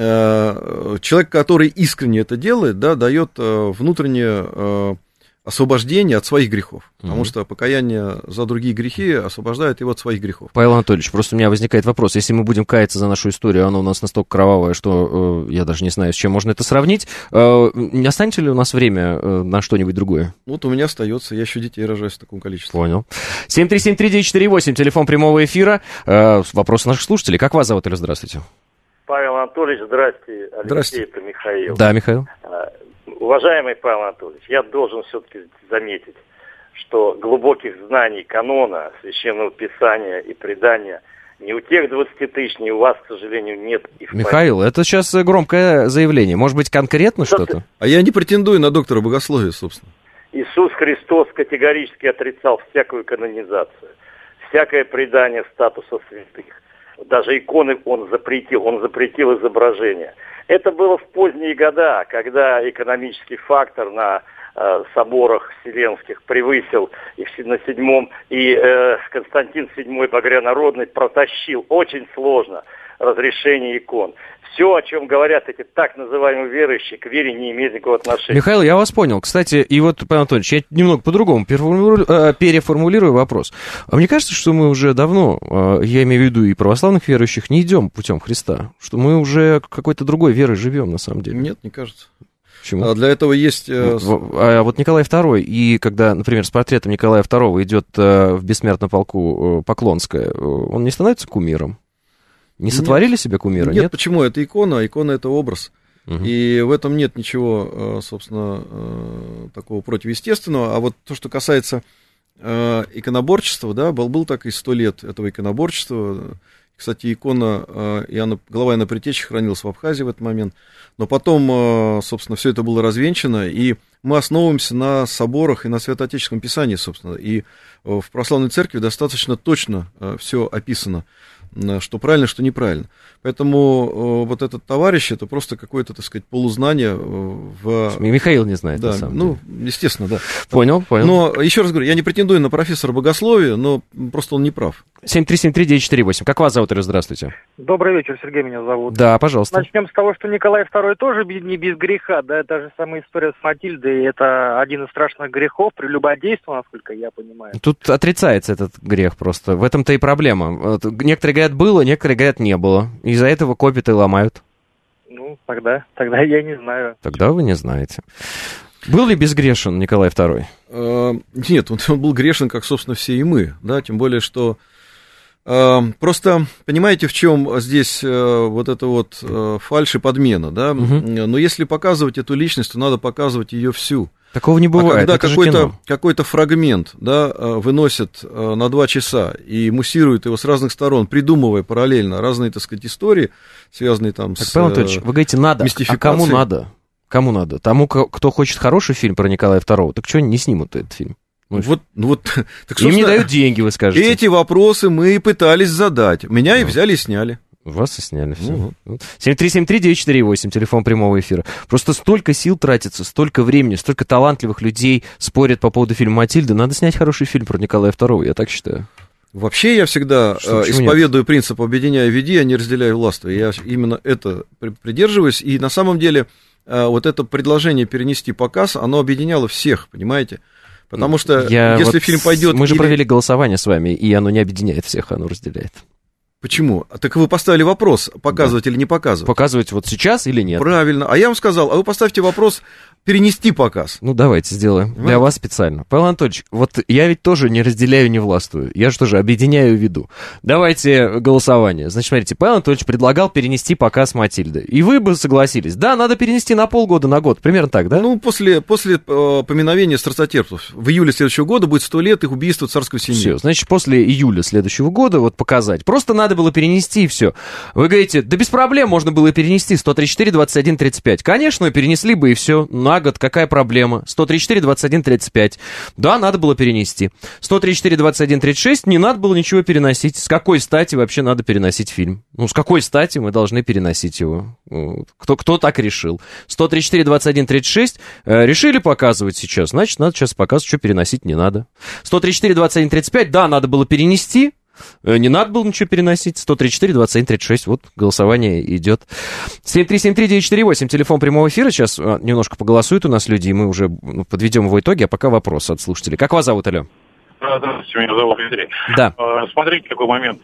Э, человек, который искренне это делает, да, дает э, внутреннее... Э, освобождение от своих грехов, потому mm-hmm. что покаяние за другие грехи освобождает его от своих грехов. Павел Анатольевич, просто у меня возникает вопрос, если мы будем каяться за нашу историю, она у нас настолько кровавая, что э, я даже не знаю, с чем можно это сравнить, э, не останется ли у нас время э, на что-нибудь другое? Вот у меня остается, я еще детей рожаюсь в таком количестве. Понял. семь три семь три девять четыре восемь, телефон прямого эфира, э, вопрос наших слушателей. Как вас зовут, или здравствуйте? Павел Анатольевич, здрасте. Алексей, здрасте. Это Михаил. Да, Михаил. Уважаемый Павел Анатольевич, я должен все-таки заметить, что глубоких знаний канона, священного писания и предания ни у тех двадцати тысяч, ни у вас, к сожалению, нет. И в Михаил, это сейчас громкое заявление. Может быть, конкретно что что-то? А я не претендую на доктора богословия, собственно. Иисус Христос категорически отрицал всякую канонизацию, всякое предание статуса святых. Даже иконы он запретил, он запретил изображения. Это было в поздние года, когда экономический фактор на э, соборах вселенских превысил и в, на седьмом, и э, Константин седьмой Богородный протащил очень сложно разрешение икон. Все, о чем говорят эти так называемые верующие, к вере не имеет никакого отношения. Михаил, я вас понял. Кстати, и вот, Павел Анатольевич, я немного по-другому переформулирую, переформулирую вопрос. А мне кажется, что мы уже давно, я имею в виду и православных верующих, не идем путем Христа, что мы уже какой-то другой верой живем, на самом деле. Нет, не кажется. Почему? А для этого есть... А вот Николай Второй, и когда, например, с портретом Николая Второго идет в бессмертном полку Поклонская, он не становится кумиром? Не сотворили нет. себе кумира, нет? Нет, почему? Это икона, икона — это образ. Угу. И в этом нет ничего, собственно, такого противоестественного. А вот то, что касается иконоборчества, да, был, был так и сто лет этого иконоборчества. Кстати, икона Иоанна, глава Иоанна Предтечи хранилась в Абхазии в этот момент. Но потом, собственно, все это было развенчано, и мы основываемся на соборах и на Святоотеческом Писании, собственно. И в православной церкви достаточно точно все описано, что правильно, что неправильно. Поэтому вот этот товарищ, это просто какое-то, так сказать, полузнание в... Михаил не знает, да, на самом ну, деле. естественно, да. Понял, понял. Но, еще раз говорю, я не претендую на профессора богословия, но просто он не прав. семь три семь три девять четыре восемь. Как вас зовут, Ира? Здравствуйте. Добрый вечер, Сергей меня зовут. Да, пожалуйста. Начнем с того, что Николай второй тоже не без греха, да, та же самая история с Матильдой, это один из страшных грехов, прелюбодейство, насколько я понимаю. Тут отрицается этот грех просто, в этом-то и проблема. Некоторые говорят, было, некоторые говорят, не было. Из-за этого копят и ломают. Ну, тогда, тогда я не знаю. Тогда вы не знаете. Был ли безгрешен Николай второй? Нет, он, он был грешен, как, собственно, все и мы, да, тем более, что просто, понимаете, в чем здесь вот эта вот фальшь и подмена, да? Угу. Но если показывать эту личность, то надо показывать ее всю. Такого не бывает. А когда какой-то, какой-то фрагмент, да, выносят на два часа и муссируют его с разных сторон, придумывая параллельно разные, так сказать, истории, связанные там так, с Павел Анатольевич, вы говорите, надо, а кому надо? Кому надо? Тому, кто хочет хороший фильм про Николая второго, так что не снимут этот фильм? Ну, вот, вот, так, им не дают деньги, вы скажете. Эти вопросы мы и пытались задать. Меня ну. и взяли и сняли. Вас и сняли, все. Ну. семь три семь три девять четыре восемь, телефон прямого эфира. Просто столько сил тратится, столько времени, столько талантливых людей спорят по поводу фильма «Матильда». Надо снять хороший фильм про Николая второго, я так считаю. Вообще я всегда Что, исповедую нет? принцип «объединяй и веди», а не разделяй властвуй. Я именно это придерживаюсь. И на самом деле вот это предложение перенести показ, оно объединяло всех, понимаете? Потому что я если вот фильм пойдет... Мы же или... провели голосование с вами, и оно не объединяет всех, оно разделяет. Почему? Так вы поставили вопрос, показывать да. или не показывать. Показывать вот сейчас или нет? Правильно. А я вам сказал, а вы поставьте вопрос перенести показ. Ну, давайте сделаем. Понимаете? Для вас специально. Павел Анатольевич, вот я ведь тоже не разделяю, не властвую. Я же тоже объединяю и веду. Давайте голосование. Значит, смотрите, Павел Анатольевич предлагал перенести показ «Матильды». И вы бы согласились. Да, надо перенести на полгода, на год. Примерно так, да? Ну, после, после э, поминовения страстотерпцев. В июле следующего года будет сто лет их убийства царской семьи. Все, значит, после июля следующего года вот показать. Просто надо было перенести, и все. Вы говорите, да без проблем можно было перенести сто тридцать четыре двадцать один тридцать пять. Конечно, перенесли бы и все. На год какая проблема? сто тридцать четыре двадцать один тридцать пять. Да, надо было перенести. сто тридцать четыре двадцать один тридцать шесть. Не надо было ничего переносить. С какой стати вообще надо переносить фильм? Ну, с какой стати мы должны переносить его? Кто, кто так решил? сто тридцать четыре двадцать один тридцать шесть. Э, решили показывать сейчас. Значит, надо сейчас показывать, что переносить не надо. сто тридцать четыре двадцать один тридцать пять. Да, надо было перенести. Не надо было ничего переносить. сто тридцать четыре двадцать один тридцать шесть. Вот голосование идет. семь три семь три девять четыре восемь. Телефон прямого эфира. Сейчас немножко поголосуют у нас люди, и мы уже подведем его итоги. А пока вопрос от слушателей. Как вас зовут, алло? Здравствуйте, меня зовут Дмитрий. Да. Смотрите, какой момент.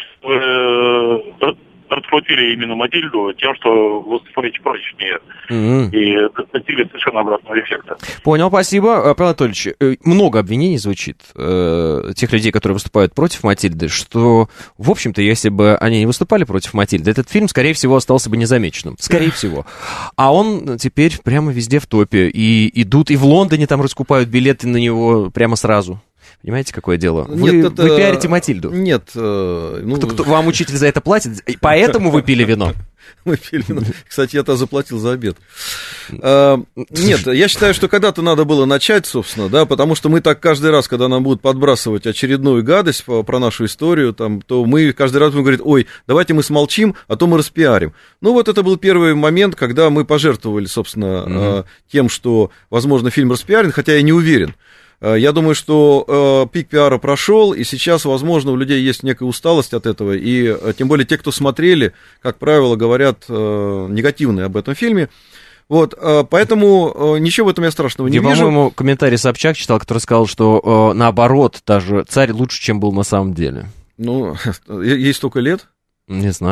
Вы раскрутили именно Матильду тем, что выступаете против нее. Mm-hmm. И достигли совершенно обратного эффекта. Понял, спасибо. Павел Анатольевич, много обвинений звучит э, тех людей, которые выступают против Матильды, что, в общем-то, если бы они не выступали против Матильды, этот фильм, скорее всего, остался бы незамеченным. Скорее всего. А он теперь прямо везде в топе. И идут, и в Лондоне там раскупают билеты на него прямо сразу. Понимаете, какое дело? Вы, Нет, это... вы пиарите Матильду. Нет. Э, ну... кто, кто, вам учитель за это платит, и поэтому вы пили вино? Мы пили вино. Кстати, я-то заплатил за обед. Э, нет, я считаю, что когда-то надо было начать, собственно, да, потому что мы так каждый раз, когда нам будут подбрасывать очередную гадость про нашу историю, там, то мы каждый раз будем говорить, ой, давайте мы смолчим, а то мы распиарим. Ну, вот это был первый момент, когда мы пожертвовали, собственно, mm-hmm. тем, что, возможно, фильм распиарен, хотя я не уверен. Я думаю, что э, пик пиара прошел, и сейчас, возможно, у людей есть некая усталость от этого, и э, тем более те, кто смотрели, как правило, говорят э, негативно об этом фильме. Вот, э, поэтому э, ничего в этом я страшного не я, вижу. По-моему, комментарий Собчак читал, который сказал, что э, наоборот, даже царь лучше, чем был на самом деле. Ну, ей столько лет? Не знаю.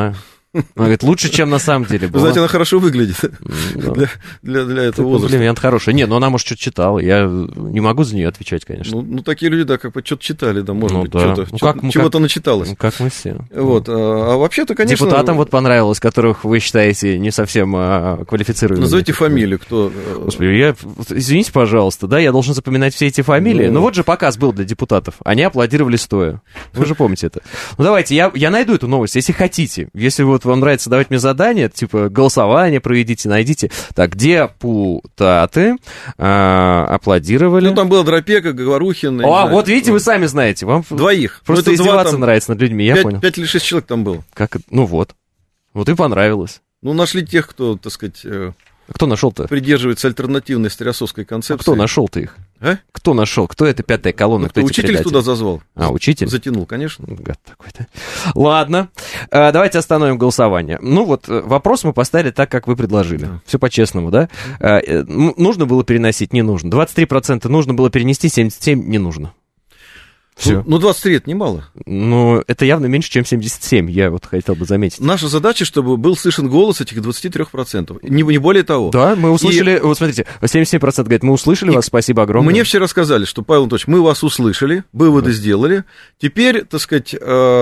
Он говорит, лучше, чем на самом деле было. Вы знаете, она хорошо выглядит ну, для, для, для этого возраста. Комплимент хороший. Нет, но она, может, что-то читала. Я не могу за нее отвечать, конечно. Ну, ну такие люди, да, как бы что-то читали, да, может ну, быть, да. что-то, ну, что-то, как, чего-то как, начиталось. Ну, как мы все. Вот, а, а вообще-то, конечно... Депутатам вот понравилось, которых вы считаете не совсем а, квалифицируемыми. Назовите фамилию, кто... Господи, я... Извините, пожалуйста, да, я должен запоминать все эти фамилии. Ну, ну вот же показ был для депутатов. Они аплодировали стоя. Вы же помните это. Ну, давайте, я, я найду эту новость, если хотите. Если вот вам нравится давать мне задание, типа голосование проведите, найдите. Так, депутаты а, аплодировали. Ну, там было Дропека, Говорухин. О, вот видите, вы сами знаете. Вам двоих. Просто издеваться два, нравится над людьми, я пять, понял. Пять или шесть человек там было. Как? Ну вот. Вот и понравилось. Ну, нашли тех, кто, так сказать... Кто нашел-то? Придерживается альтернативной старосовской концепции. А кто нашел-то их? А? Кто нашел? Кто это пятая колонна? Ну, кто учитель предатели? туда зазвал. А, учитель? Затянул, конечно. Гад такой-то. Ладно. А, давайте остановим голосование. Ну вот, вопрос мы поставили так, как вы предложили. Да. Все по-честному, да? А, нужно было переносить? Не нужно. двадцать три процента нужно было перенести, семьдесят семь процентов не нужно. Все. Ну, двадцать три это немало. Ну, это явно меньше, чем семьдесят семь, я вот хотел бы заметить. Наша задача, чтобы был слышен голос этих двадцати трёх процентов. Не, не более того. Да, мы услышали, и... вот смотрите, семьдесят семь процентов говорит, мы услышали и вас, спасибо огромное. Мне вчера сказали, что, Павел Анатольевич, мы вас услышали, выводы да. сделали, теперь, так сказать,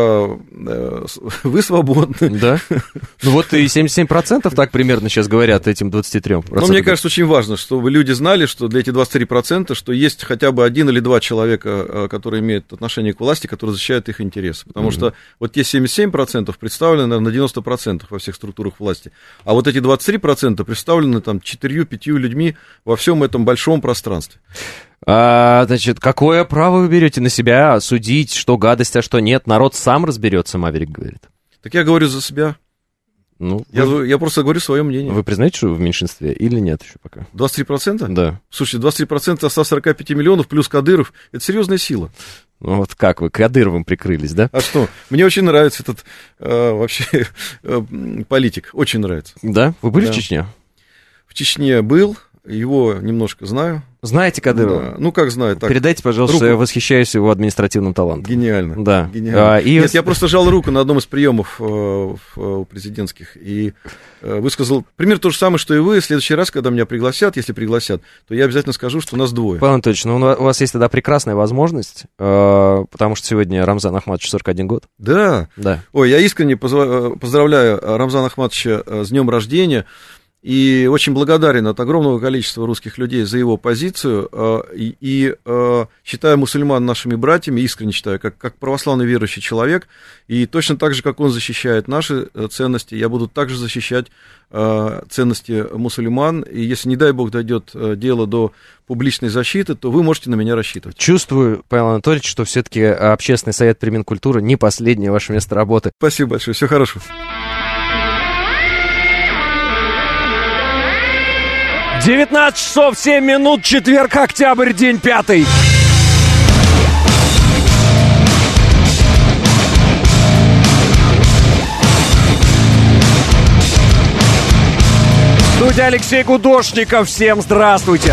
вы свободны. Да, ну вот и семьдесят семь процентов так примерно сейчас говорят этим двадцати трём процентам. Но мне кажется, очень важно, чтобы люди знали, что для этих двадцати трёх процентов, что есть хотя бы один или два человека, которые имеют отношение к власти, которые защищают их интересы. Потому mm-hmm. что вот те семьдесят семь процентов представлены, наверное, на девяносто процентов во всех структурах власти. А вот эти двадцать три процента представлены там четырью-пятью людьми во всем этом большом пространстве. А, значит, какое право вы берете на себя судить, что гадость, а что нет? Народ сам разберется, Маверик говорит. Так я говорю за себя. Ну, я, вы... я просто говорю свое мнение. Вы признаете, что вы в меньшинстве или нет еще пока? двадцать три процента? Да. Слушайте, двадцать три процента от ста сорока пяти миллионов плюс Кадыров – это серьезная сила. Ну вот как вы Кадыровым прикрылись, да? А что? Мне очень нравится этот э, вообще э, политик. Очень нравится. Да? Вы были да. в Чечне? В Чечне был. Его немножко знаю. Знаете Кадырова? Да. Ну, как знаю. Так. Передайте, пожалуйста, руку. Что я восхищаюсь его административным талантом. Гениально. Да. Гениально. А, и... Нет, я просто жал руку на одном из приемов э, э, президентских и э, высказал примерно то же самое, что и вы. В следующий раз, когда меня пригласят, если пригласят, то я обязательно скажу, что нас двое. Павел Анатольевич, ну у вас есть тогда прекрасная возможность, э, потому что сегодня Рамзан Ахматович сорок один год. Да. Да. Ой, я искренне поздравляю Рамзана Ахматовича с днем рождения. И очень благодарен от огромного количества русских людей за его позицию. И, и считаю мусульман нашими братьями, искренне считаю, как, как православный верующий человек. И точно так же, как он защищает наши ценности, я буду также защищать ценности мусульман. И если, не дай бог, дойдет дело до публичной защиты, то вы можете на меня рассчитывать. Чувствую, Павел Анатольевич, что все-таки Общественный совет при Минкультуре не последнее ваше место работы. Спасибо большое, всего хорошего. девятнадцать часов семь минут, четверг, октябрь, день пятый. Студия Алексей Гудошников. Всем здравствуйте.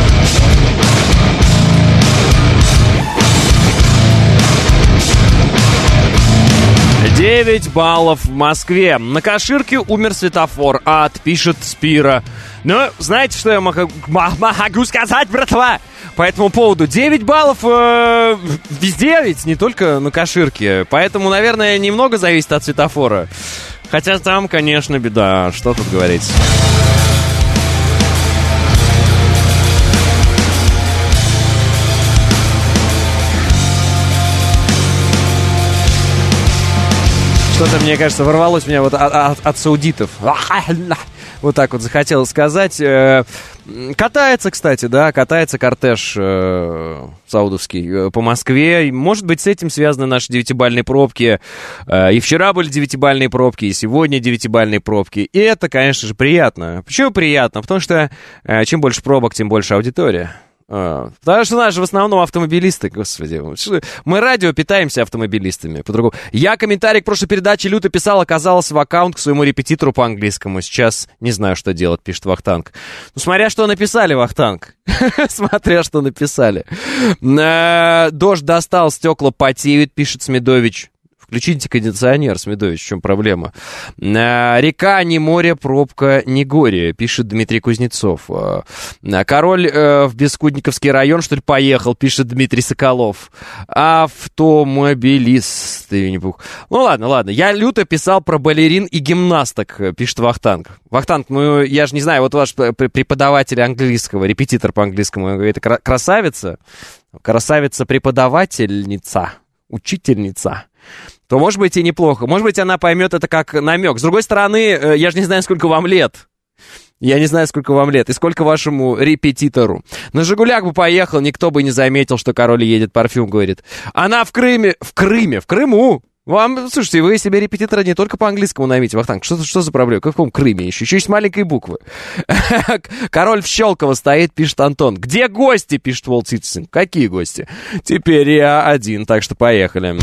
девять баллов в Москве. На Каширке умер светофор, ад, пишет Спира. Ну, знаете, что я могу, могу сказать, братва? По этому поводу девять баллов э, везде ведь, не только на Каширке. Поэтому, наверное, немного зависит от светофора. Хотя там, конечно, беда. Что тут говорить? Что-то, мне кажется, ворвалось у меня вот от, от, от саудитов. Вот так вот захотелось сказать. Катается, кстати, да, катается кортеж э, саудовский по Москве. Может быть, с этим связаны наши девятибалльные пробки. И вчера были девятибалльные пробки, и сегодня девятибалльные пробки. И это, конечно же, приятно. Почему приятно? Потому что э, чем больше пробок, тем больше аудитория. А, потому что наши в основном автомобилисты, господи. Мы радио питаемся автомобилистами, по-другому. Я комментарий к прошлой передаче люто писал, оказался в аккаунт к своему репетитору по английскому. Сейчас не знаю, что делать, пишет Вахтанг. Ну, смотря что написали, Вахтанг. Смотря что написали. Дождь достал, стекла потеют, пишет Смедович. Включите кондиционер, Смедович, в чем проблема? Река не море, пробка не горе, пишет Дмитрий Кузнецов. Король в Бескудниковский район, что ли, поехал, пишет Дмитрий Соколов. Автомобилист. Ну ладно, ладно. Я люто писал про балерин и гимнасток, пишет Вахтанг. Вахтанг, ну я же не знаю, вот ваш преподаватель английского, репетитор по английскому, это красавица, красавица-преподавательница, учительница. То, может быть, и неплохо. Может быть, она поймет это как намек. С другой стороны, я же не знаю, сколько вам лет. Я не знаю, сколько вам лет и сколько вашему репетитору. На «Жигулях» бы поехал, никто бы не заметил, что король едет, парфюм, говорит. Она в Крыме, в Крыме, в Крыму. Вам, слушайте, вы себе репетитора не только по английскому наймите, Вахтанг. Что, что за проблема? Как в каком Крыме еще? Еще есть маленькой буквы. Король в Щелково стоит, пишет Антон. Где гости, пишет Wall Citizen. Какие гости? Теперь я один, так что поехали.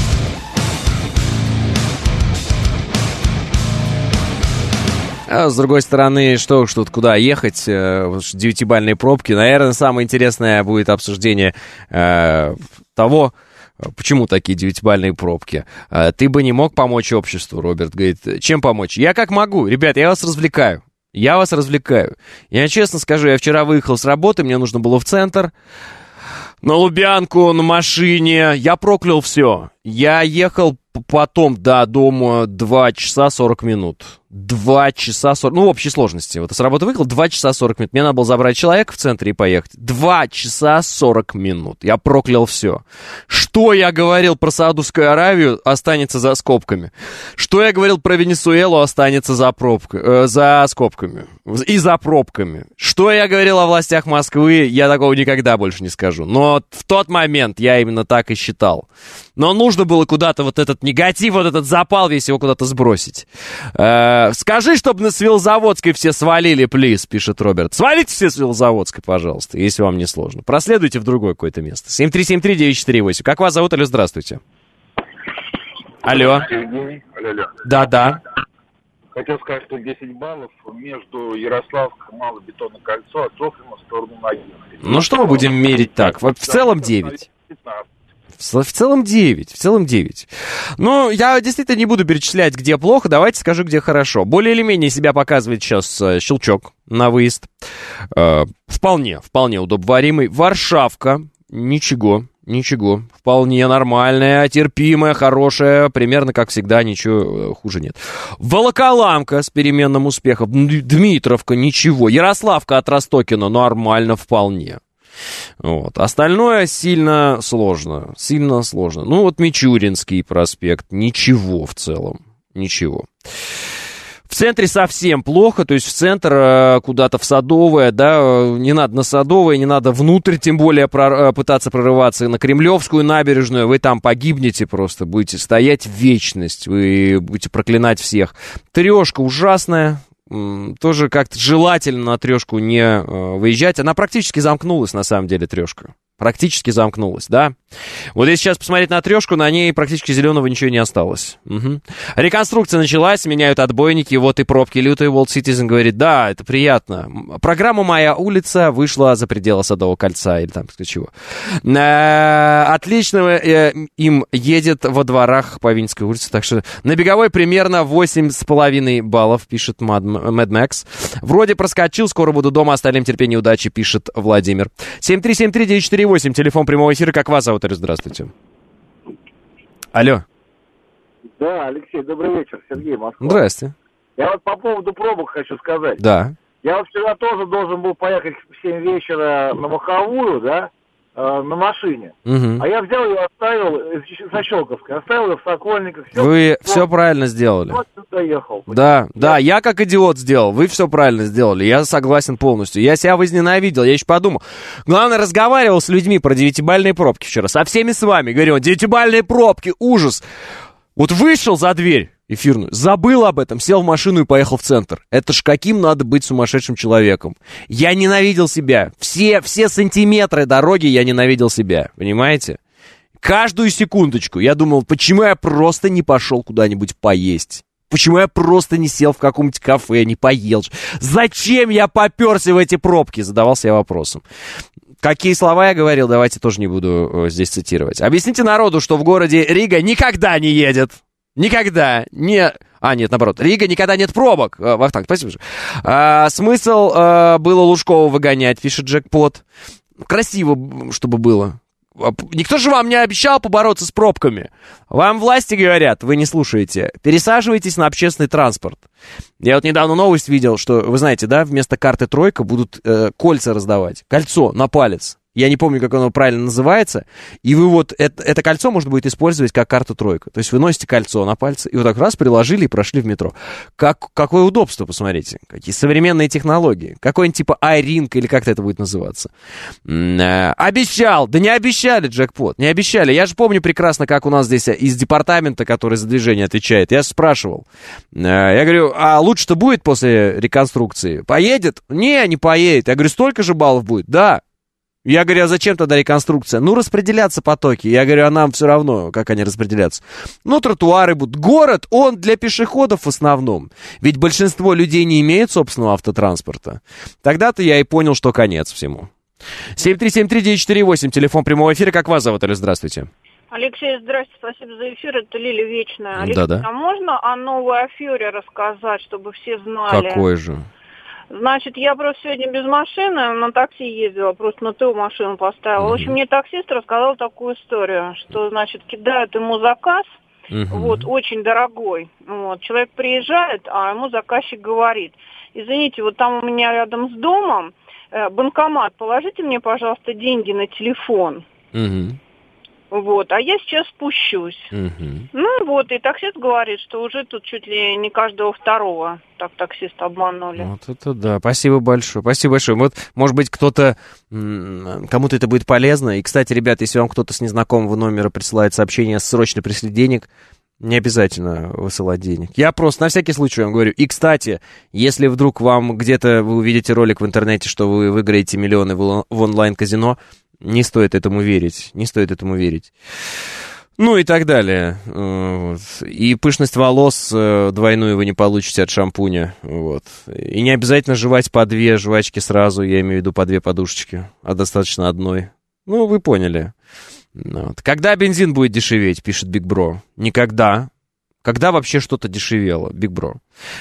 А с другой стороны, что уж тут, куда ехать, девятибалльные пробки. Наверное, самое интересное будет обсуждение э, того, почему такие девятибалльные пробки. Ты бы не мог помочь обществу, Роберт говорит. Чем помочь? Я как могу. Ребят, я вас развлекаю. Я вас развлекаю. Я честно скажу, я вчера выехал с работы, мне нужно было в центр, на Лубянку, на машине. Я проклял все. Я ехал потом до дома два часа сорок минут. два часа сорок... Ну, в общей сложности. Вот с работы выехал, два часа сорок минут. Мне надо было забрать человека в центре и поехать. два часа сорок минут. Я проклял все. Что я говорил про Саудовскую Аравию, останется за скобками. Что я говорил про Венесуэлу, останется за, пробкой, э, за скобками. И за пробками. Что я говорил о властях Москвы, я такого никогда больше не скажу. Но в тот момент я именно так и считал. Но нужно было куда-то вот этот негатив, вот этот запал весь его куда-то сбросить. Э, скажи, чтобы на Свилозаводской все свалили, плиз, пишет Роберт. Свалите все с Свилозаводской, пожалуйста, если вам не сложно. Проследуйте в другое какое-то место. семь три семь три девять четыре восемь. Как вас зовут? Алло, здравствуйте. Алло. Сергей. Алло. Да-да. Хотел сказать, что десять баллов между Ярославском, Малобетонное кольцо, от Софьима в сторону наехали. Ну что мы будем мерить так? В целом девять. В целом девять, в целом девять. Ну, я действительно не буду перечислять, где плохо, давайте скажу, где хорошо. Более или менее себя показывает сейчас Щелчок на выезд. Э, вполне, вполне удобоваримый. Варшавка, ничего, ничего. Вполне нормальная, терпимая, хорошая, примерно как всегда, ничего хуже нет. Волоколамка с переменным успехом. Дмитровка, ничего. Ярославка от Ростокина, нормально, вполне. Вот. Остальное сильно сложно, сильно сложно. Ну вот Мичуринский проспект, ничего в целом, ничего. В центре совсем плохо, то есть в центр куда-то в Садовое, да, не надо на Садовое, не надо внутрь, тем более про, пытаться прорываться на Кремлевскую набережную, вы там погибнете просто, будете стоять в вечность, вы будете проклинать всех. Трешка ужасная. Тоже как-то желательно на трешку не э, выезжать. Она практически замкнулась, на самом деле, трешка. Практически замкнулась, да? Вот если сейчас посмотреть на трешку, на ней практически зеленого ничего не осталось. Угу. Реконструкция началась, меняют отбойники, вот и пробки лютые. Wall Citizen говорит, да, это приятно. Программа «Моя улица» вышла за пределы Садового кольца, или там чего. Э, отлично э, им едет во дворах по Винницкой улице, так что на беговой примерно восемь с половиной баллов, пишет Mad Max. Вроде проскочил, скоро буду дома, остальным терпения и удачи, пишет Владимир. семь три семь три девять четыре восемь, телефон прямого эфира, как вас зовут? Здравствуйте. Алло. Да, Алексей, добрый вечер, Сергей, Москва. Здрасте. Я вот по поводу пробок хочу сказать. Да. Я вот вчера тоже должен был поехать в семь вечера на Маховую, да, э, на машине. Угу. А я взял ее, оставил, со Щелковской, оставил ее в Сокольниках. Все, Вы все, все правильно сделали. Вот сюда ехал. Да, да, я как идиот сделал, вы все правильно сделали, я согласен полностью. Я себя возненавидел, я еще подумал. Главное, разговаривал с людьми про девятибалльные пробки вчера, со всеми с вами, говорю, девятибалльные пробки, ужас. Вот вышел за дверь эфирную, забыл об этом, сел в машину и поехал в центр. Это ж каким надо быть сумасшедшим человеком. Я ненавидел себя. Все, все сантиметры дороги я ненавидел себя, понимаете? Каждую секундочку я думал, почему я просто не пошел куда-нибудь поесть? Почему я просто не сел в каком-нибудь кафе, не поел? Зачем я попёрся в эти пробки? Задавался я вопросом. Какие слова я говорил, давайте тоже не буду здесь цитировать. Объясните народу, что в городе Рига никогда не едет. Никогда не... А, нет, наоборот. Рига, никогда нет пробок. Вахтанг, спасибо же. А, смысл а, было Лужкова выгонять, пишет Джекпот. Красиво, чтобы было. Никто же вам не обещал побороться с пробками. Вам власти говорят, вы не слушаете. Пересаживайтесь на общественный транспорт. Я вот недавно новость видел, что, вы знаете, да, вместо карты «Тройка» будут э, кольца раздавать. Кольцо на палец. Я не помню, как оно правильно называется. И вы вот это, это кольцо можно будет использовать как карту «Тройка». То есть вы носите кольцо на пальце, и вот так раз приложили и прошли в метро. Как, какое удобство, посмотрите. Какие современные технологии. Какой-нибудь типа iRing или как-то это будет называться. М-э, обещал! Да не обещали, Джекпот, не обещали. Я же помню прекрасно, как у нас здесь из департамента, который за движение отвечает, я спрашивал. Э, я говорю, а лучше-то будет после реконструкции? Поедет? Не, не поедет. Я говорю, столько же баллов будет? Да. Я говорю, а зачем тогда реконструкция? Ну, распределяться потоки. Я говорю, а нам все равно, как они распределятся. Ну, тротуары будут. Город, он для пешеходов в основном. Ведь большинство людей не имеют собственного автотранспорта. Тогда-то я и понял, что конец всему. семь три семь три девять четыре восемь, телефон прямого эфира. Как вас зовут, Алексей? Здравствуйте. Алексей, здрасте, спасибо за эфир. Это Лилия Вечная. Алексей, Да-да. а можно о новой афере рассказать, чтобы все знали? Какой же? Значит, я просто сегодня без машины на такси ездила, просто на ТО машину поставила. Mm-hmm. В общем, мне таксист рассказал такую историю, что, значит, кидают ему заказ, mm-hmm. вот, очень дорогой. Вот, человек приезжает, а ему заказчик говорит, извините, вот там у меня рядом с домом э, банкомат, положите мне, пожалуйста, деньги на телефон. Mm-hmm. Вот, а я сейчас спущусь. Угу. Ну вот, и таксист говорит, что уже тут чуть ли не каждого второго так таксиста обманули. Вот это да, спасибо большое, спасибо большое. Вот, может быть, кто-то, кому-то это будет полезно. И, кстати, ребят, если вам кто-то с незнакомого номера присылает сообщение «Срочно пришли денег», не обязательно высылать денег. Я просто на всякий случай вам говорю. И, кстати, если вдруг вам где-то вы увидите ролик в интернете, что вы выиграете миллионы в онлайн-казино, не стоит этому верить, не стоит этому верить. Ну и так далее. Вот. И пышность волос двойную вы не получите от шампуня. Вот. И не обязательно жевать по две жвачки сразу, я имею в виду по две подушечки, а достаточно одной. Ну, вы поняли. Вот. Когда бензин будет дешеветь, пишет Биг Бро? Никогда. Когда вообще что-то дешевело, Биг Бро?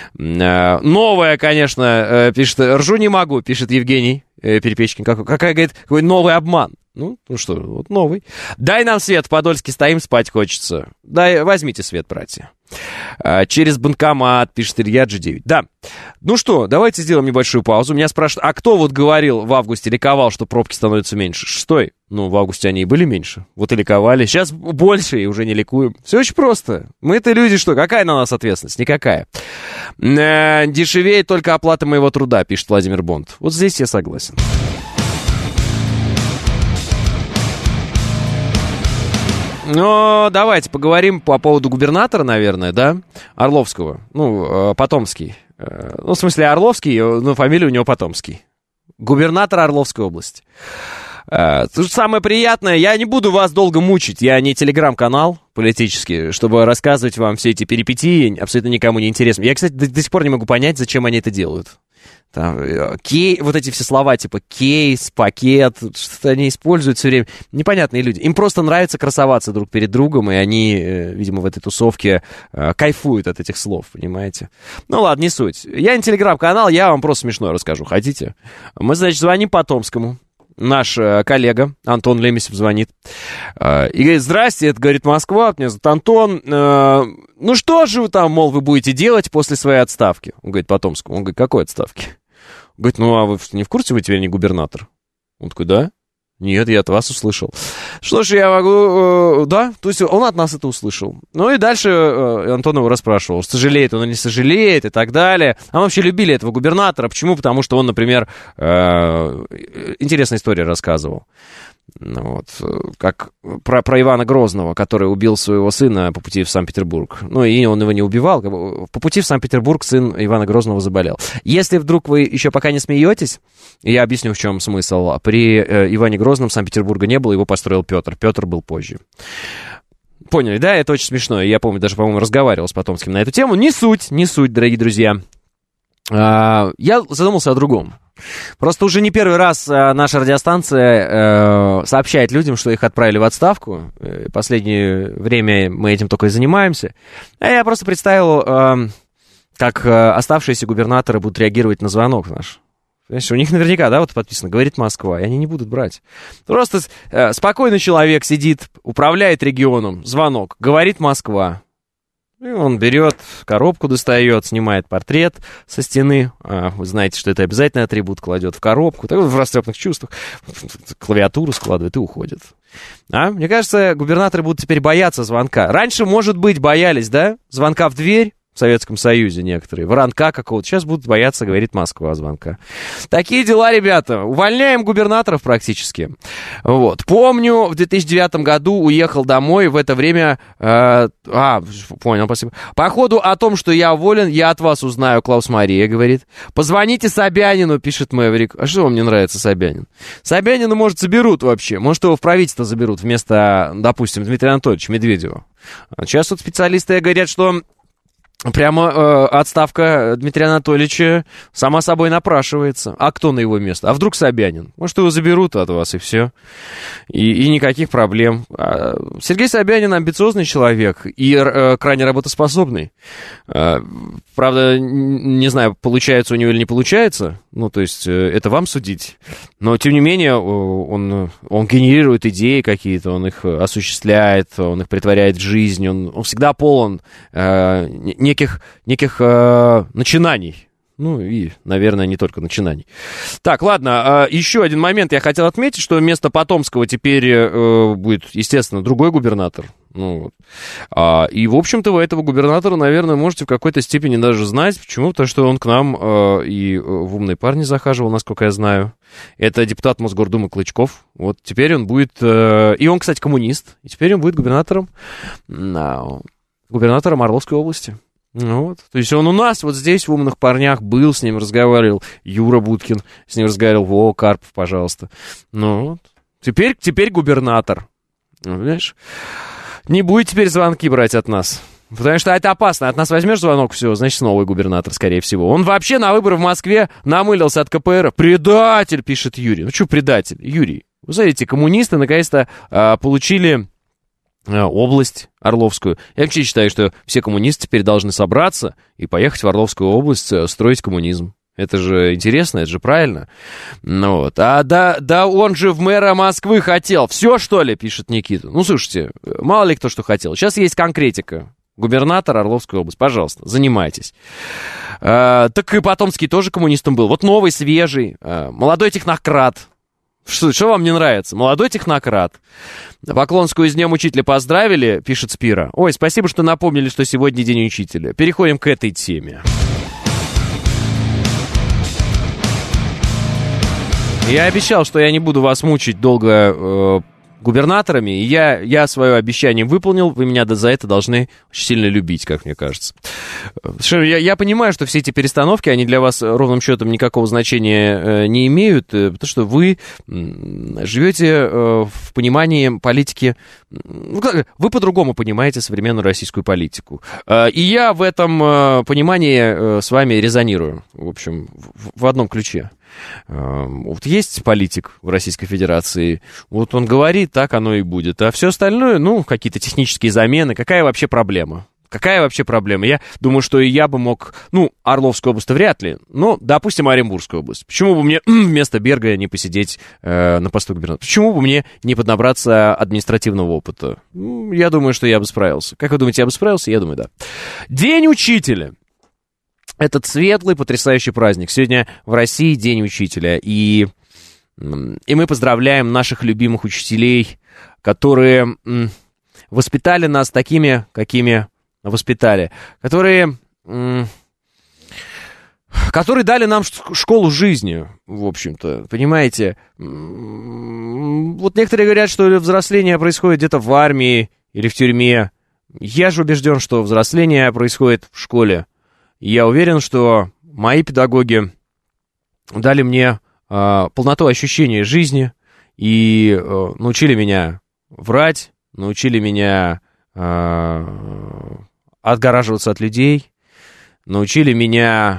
Новое, конечно, пишет, ржу не могу, пишет Евгений Перепечкин. Как, какая, говорит, какой новый обман. Ну, ну что, вот новый. Дай нам свет, в Подольске стоим, спать хочется. Дай, возьмите свет, братья. Через банкомат, пишет Илья джи девять. Да. Ну что, давайте сделаем небольшую паузу. Меня спрашивают, а кто вот говорил в августе, ликовал, что пробки становятся меньше? Шестой. Ну, в августе они и были меньше. Вот и ликовали. Сейчас больше, и уже не ликуем. Все очень просто. Мы-то люди что? Какая на нас ответственность? Никакая. Э, дешевеет только оплата моего труда, пишет Владимир Бонд. Вот здесь я согласен. Ну, давайте поговорим по поводу губернатора, наверное, да, Орловского, ну, Потомский. Ну, в смысле, Орловский, но фамилия у него Потомский. Губернатор Орловской области. Тут самое приятное, я не буду вас долго мучить, я не телеграм-канал политический, чтобы рассказывать вам все эти перипетии, абсолютно никому не интересно. Я, кстати, до, до сих пор не могу понять, зачем они это делают. Там, кей, вот эти все слова, типа кейс, пакет, что-то они используют все время. Непонятные люди. Им просто нравится красоваться друг перед другом, и они, видимо, в этой тусовке кайфуют от этих слов, понимаете? Ну ладно, не суть. Я не телеграм-канал, я вам просто смешное расскажу. Хотите? Мы, значит, звоним Потомскому. Наш э, коллега Антон Лемесев звонит э, и говорит, здрасте, это, говорит, Москва, меня зовут Антон, э, ну что же вы там, мол, вы будете делать после своей отставки? Он говорит, Потомскому, он говорит, какой отставки? Он говорит, ну а вы не в курсе, вы теперь не губернатор? Он такой, да? Нет, я от вас услышал. Что ж, я могу... Э, да, то есть он от нас это услышал. Ну и дальше э, Антон его расспрашивал, сожалеет он или не сожалеет и так далее. А мы вообще любили этого губернатора. Почему? Потому что он, например, э, интересную историю рассказывал. Вот, как про, про Ивана Грозного, который убил своего сына по пути в Санкт-Петербург. Ну, и он его не убивал. По пути в Санкт-Петербург сын Ивана Грозного заболел. Если вдруг вы еще пока не смеетесь, я объясню, в чем смысл. При э, Иване Грозном Санкт-Петербурга не было, его построил Петр. Петр был позже. Поняли, да? Это очень смешно. Я помню, даже, по-моему, разговаривал с Потомским на эту тему. Не суть, не суть, дорогие друзья. А, я задумался о другом. Просто уже не первый раз э, наша радиостанция э, сообщает людям, что их отправили в отставку. Э, последнее время мы этим только и занимаемся. А я просто представил, э, как э, оставшиеся губернаторы будут реагировать на звонок наш. Понимаешь, у них наверняка, да, вот подписано, говорит Москва, и они не будут брать. Просто э, спокойный человек сидит, управляет регионом, звонок, говорит Москва. И он берет, коробку достает, снимает портрет со стены. А, вы знаете, что это обязательный атрибут, кладет в коробку. Так вот, в растрепанных чувствах клавиатуру складывает и уходит. А? Мне кажется, губернаторы будут теперь бояться звонка. Раньше, может быть, боялись, да? Звонка в дверь. В Советском Союзе некоторые, воронка какого-то. Сейчас будут бояться, говорит Москва, звонка. Такие дела, ребята. Увольняем губернаторов практически. Вот. Помню, в две тысячи девятом году уехал домой, в это время... Э, а, понял, спасибо. По ходу о том, что я уволен, я от вас узнаю, Клаус Мария говорит. Позвоните Собянину, пишет Мэврик. А что вам не нравится Собянин? Собянина, может, заберут вообще. Может, его в правительство заберут вместо, допустим, Дмитрия Анатольевича Медведева. Сейчас тут специалисты говорят, что... Прямо э, отставка Дмитрия Анатольевича сама собой напрашивается. А кто на его место? А вдруг Собянин? Может, его заберут от вас, и все. И, и никаких проблем. А Сергей Собянин амбициозный человек и э, крайне работоспособный. Э, правда, не знаю, получается у него или не получается. Ну, то есть, э, это вам судить. Но, тем не менее, он, он генерирует идеи какие-то, он их осуществляет, он их претворяет в жизнь. Он, он всегда полон... Э, неких, неких э, начинаний. Ну и, наверное, не только начинаний. Так, ладно, э, еще один момент я хотел отметить, что вместо Потомского теперь э, будет, естественно, другой губернатор. Ну, вот. а, и, в общем-то, вы этого губернатора, наверное, можете в какой-то степени даже знать. Почему? Потому что он к нам э, и в «Умные парни» захаживал, насколько я знаю. Это депутат Мосгордумы Клычков. Вот теперь он будет... Э, и он, кстати, коммунист. И теперь он будет губернатором... Э, губернатором Орловской области. Ну вот. То есть он у нас вот здесь в «Умных парнях» был, с ним разговаривал. Юра Будкин с ним разговаривал. О, Карпов, пожалуйста. Ну вот. Теперь, теперь губернатор. Понимаешь? Не будет теперь звонки брать от нас. Потому что это опасно. От нас возьмешь звонок, все, значит, новый губернатор, скорее всего. Он вообще на выборы в Москве намылился от ка пэ эр. Предатель, пишет Юрий. Ну что предатель? Юрий, вы знаете, коммунисты наконец-то а, получили... область Орловскую. Я вообще считаю, что все коммунисты теперь должны собраться и поехать в Орловскую область строить коммунизм. Это же интересно, это же правильно. Ну, вот. А да, да он же в мэра Москвы хотел. Все, что ли, пишет Никита. Ну, слушайте, мало ли кто что хотел. Сейчас есть конкретика. Губернатор Орловской области. Пожалуйста, занимайтесь. А, так и Потомский тоже коммунистом был. Вот новый, свежий, а, молодой технократ. Что, что вам не нравится? Молодой технократ. Поклонскую с Днем Учителя поздравили, пишет Спира. Ой, спасибо, что напомнили, что сегодня День Учителя. Переходим к этой теме. Я обещал, что я не буду вас мучить долго э, губернаторами, и я, я свое обещание выполнил, вы меня за это должны очень сильно любить, как мне кажется. Я, я понимаю, что все эти перестановки, они для вас ровным счетом никакого значения э, не имеют, э, потому что вы э, живете э, в понимании политики, ну, как, вы по-другому понимаете современную российскую политику. Э, и я в этом э, понимании э, с вами резонирую, в общем, в, в одном ключе. Вот есть политик в Российской Федерации, вот он говорит, так оно и будет. А все остальное, ну, какие-то технические замены, какая вообще проблема? Какая вообще проблема? Я думаю, что и я бы мог, ну, Орловскую область вряд ли, но, допустим, Оренбургскую область. Почему бы мне вместо Берга не посидеть э, на посту губернатора? Почему бы мне не поднабраться административного опыта? Ну, я думаю, что я бы справился. Как вы думаете, я бы справился? Я думаю, да. День учителя. Этот светлый, потрясающий праздник. Сегодня в России День учителя. И, и мы поздравляем наших любимых учителей, которые воспитали нас такими, какими воспитали. Которые, которые дали нам школу жизни, в общем-то. Понимаете? Вот некоторые говорят, что взросление происходит где-то в армии или в тюрьме. Я же убежден, что взросление происходит в школе. Я уверен, что мои педагоги дали мне э, полноту ощущения жизни и э, научили меня врать, научили меня э, отгораживаться от людей, научили меня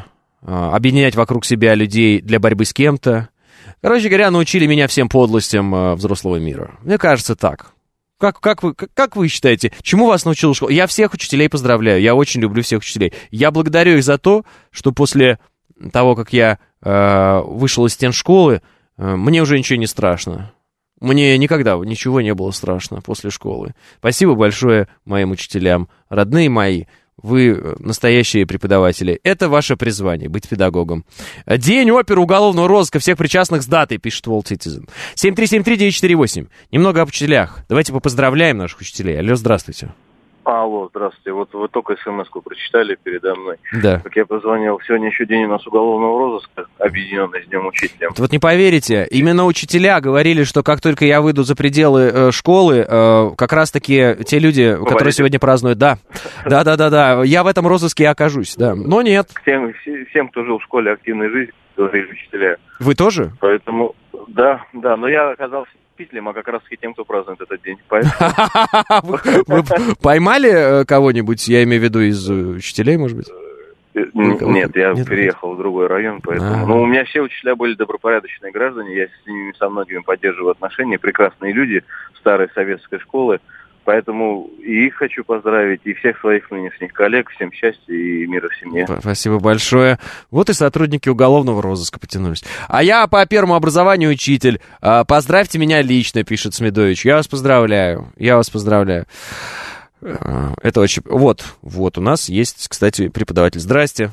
объединять вокруг себя людей для борьбы с кем-то. Короче говоря, научили меня всем подлостям взрослого мира. Мне кажется, так. Как, как, вы, как вы считаете, чему вас научила школа? Я всех учителей поздравляю, я очень люблю всех учителей. Я благодарю их за то, что после того, как я э, вышел из стен школы, э, мне уже ничего не страшно. Мне никогда ничего не было страшно после школы. Спасибо большое моим учителям, родные мои. Вы настоящие преподаватели. Это ваше призвание, быть педагогом. День оперы уголовного розыска всех причастных с датой, пишет World Citizen. семь три семь три девять четыре восемь. Немного об учителях. Давайте попоздравляем наших учителей. Алло, здравствуйте. Алло, здравствуйте. Вот вы только смс-ку прочитали передо мной. Да. Как я позвонил. Сегодня еще день у нас уголовного розыска, объединенный с Днем Учителя. Вот не поверите, именно учителя говорили, что как только я выйду за пределы э, школы, э, как раз-таки те люди, Говорите. которые сегодня празднуют, да, да, да, да, да, я в этом розыске окажусь, да. Но нет. Всем, всем, кто жил в школе активной жизни, тоже учителя. Вы тоже? Поэтому, да, да, но я оказался учителем, а как раз-таки тем, кто празднует этот день. Вы поймали кого-нибудь, я имею в виду из учителей, может быть? Нет, я переехал в другой район, поэтому... Ну, у меня все учителя были добропорядочные граждане, я с ними со многими поддерживаю отношения, прекрасные люди старой советской школы, поэтому и их хочу поздравить, и всех своих нынешних коллег, всем счастья и мира в семье. Спасибо большое. Вот и сотрудники уголовного розыска потянулись. А я по первому образованию учитель. Поздравьте меня лично, пишет Смедович. Я вас поздравляю. Я вас поздравляю. Это очень... Вот, вот у нас есть, кстати, преподаватель. Здрасте.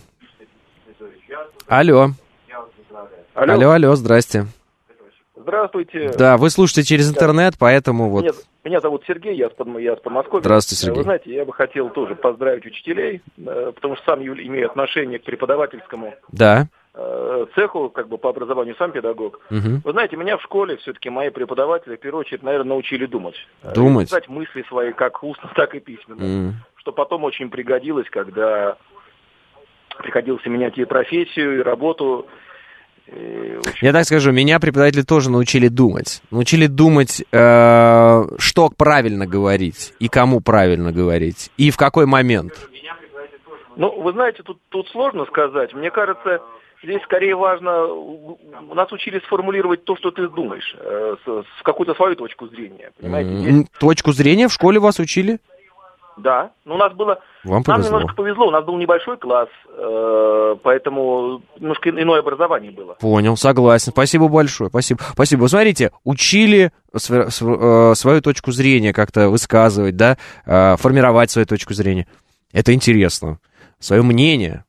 Алло. Алло, алло, алло, здрасте. Здравствуйте. Да, вы слушаете через интернет, поэтому вот... Меня, меня зовут Сергей, я с, под, я с Подмосковья. Здравствуйте, Сергей. Вы знаете, я бы хотел тоже поздравить учителей, потому что сам имею отношение к преподавательскому да. цеху, как бы по образованию сам педагог. Угу. Вы знаете, меня в школе все-таки мои преподаватели, в первую очередь, наверное, научили думать. Думать? Писать мысли свои, как устно, так и письменно. Mm. Что потом очень пригодилось, когда приходилось менять и профессию, и работу. Я так скажу, меня преподаватели тоже научили думать. Научили думать, э, что правильно говорить, и кому правильно говорить, и в какой момент. Ну, вы знаете, тут, тут сложно сказать. Мне кажется, здесь скорее важно, нас учили сформулировать то, что ты думаешь, э, с, с какую-то свою точку зрения. Понимаете? Здесь... Точку зрения в школе вас учили? Да, но у нас было... Вам Нам повезло. немножко повезло, у нас был небольшой класс, э, поэтому немножко иное образование было. Понял, согласен. Спасибо большое, спасибо. Спасибо. Вы смотрите, учили св- св- свою точку зрения как-то высказывать, да, э, формировать свою точку зрения. Это интересно. Свое мнение.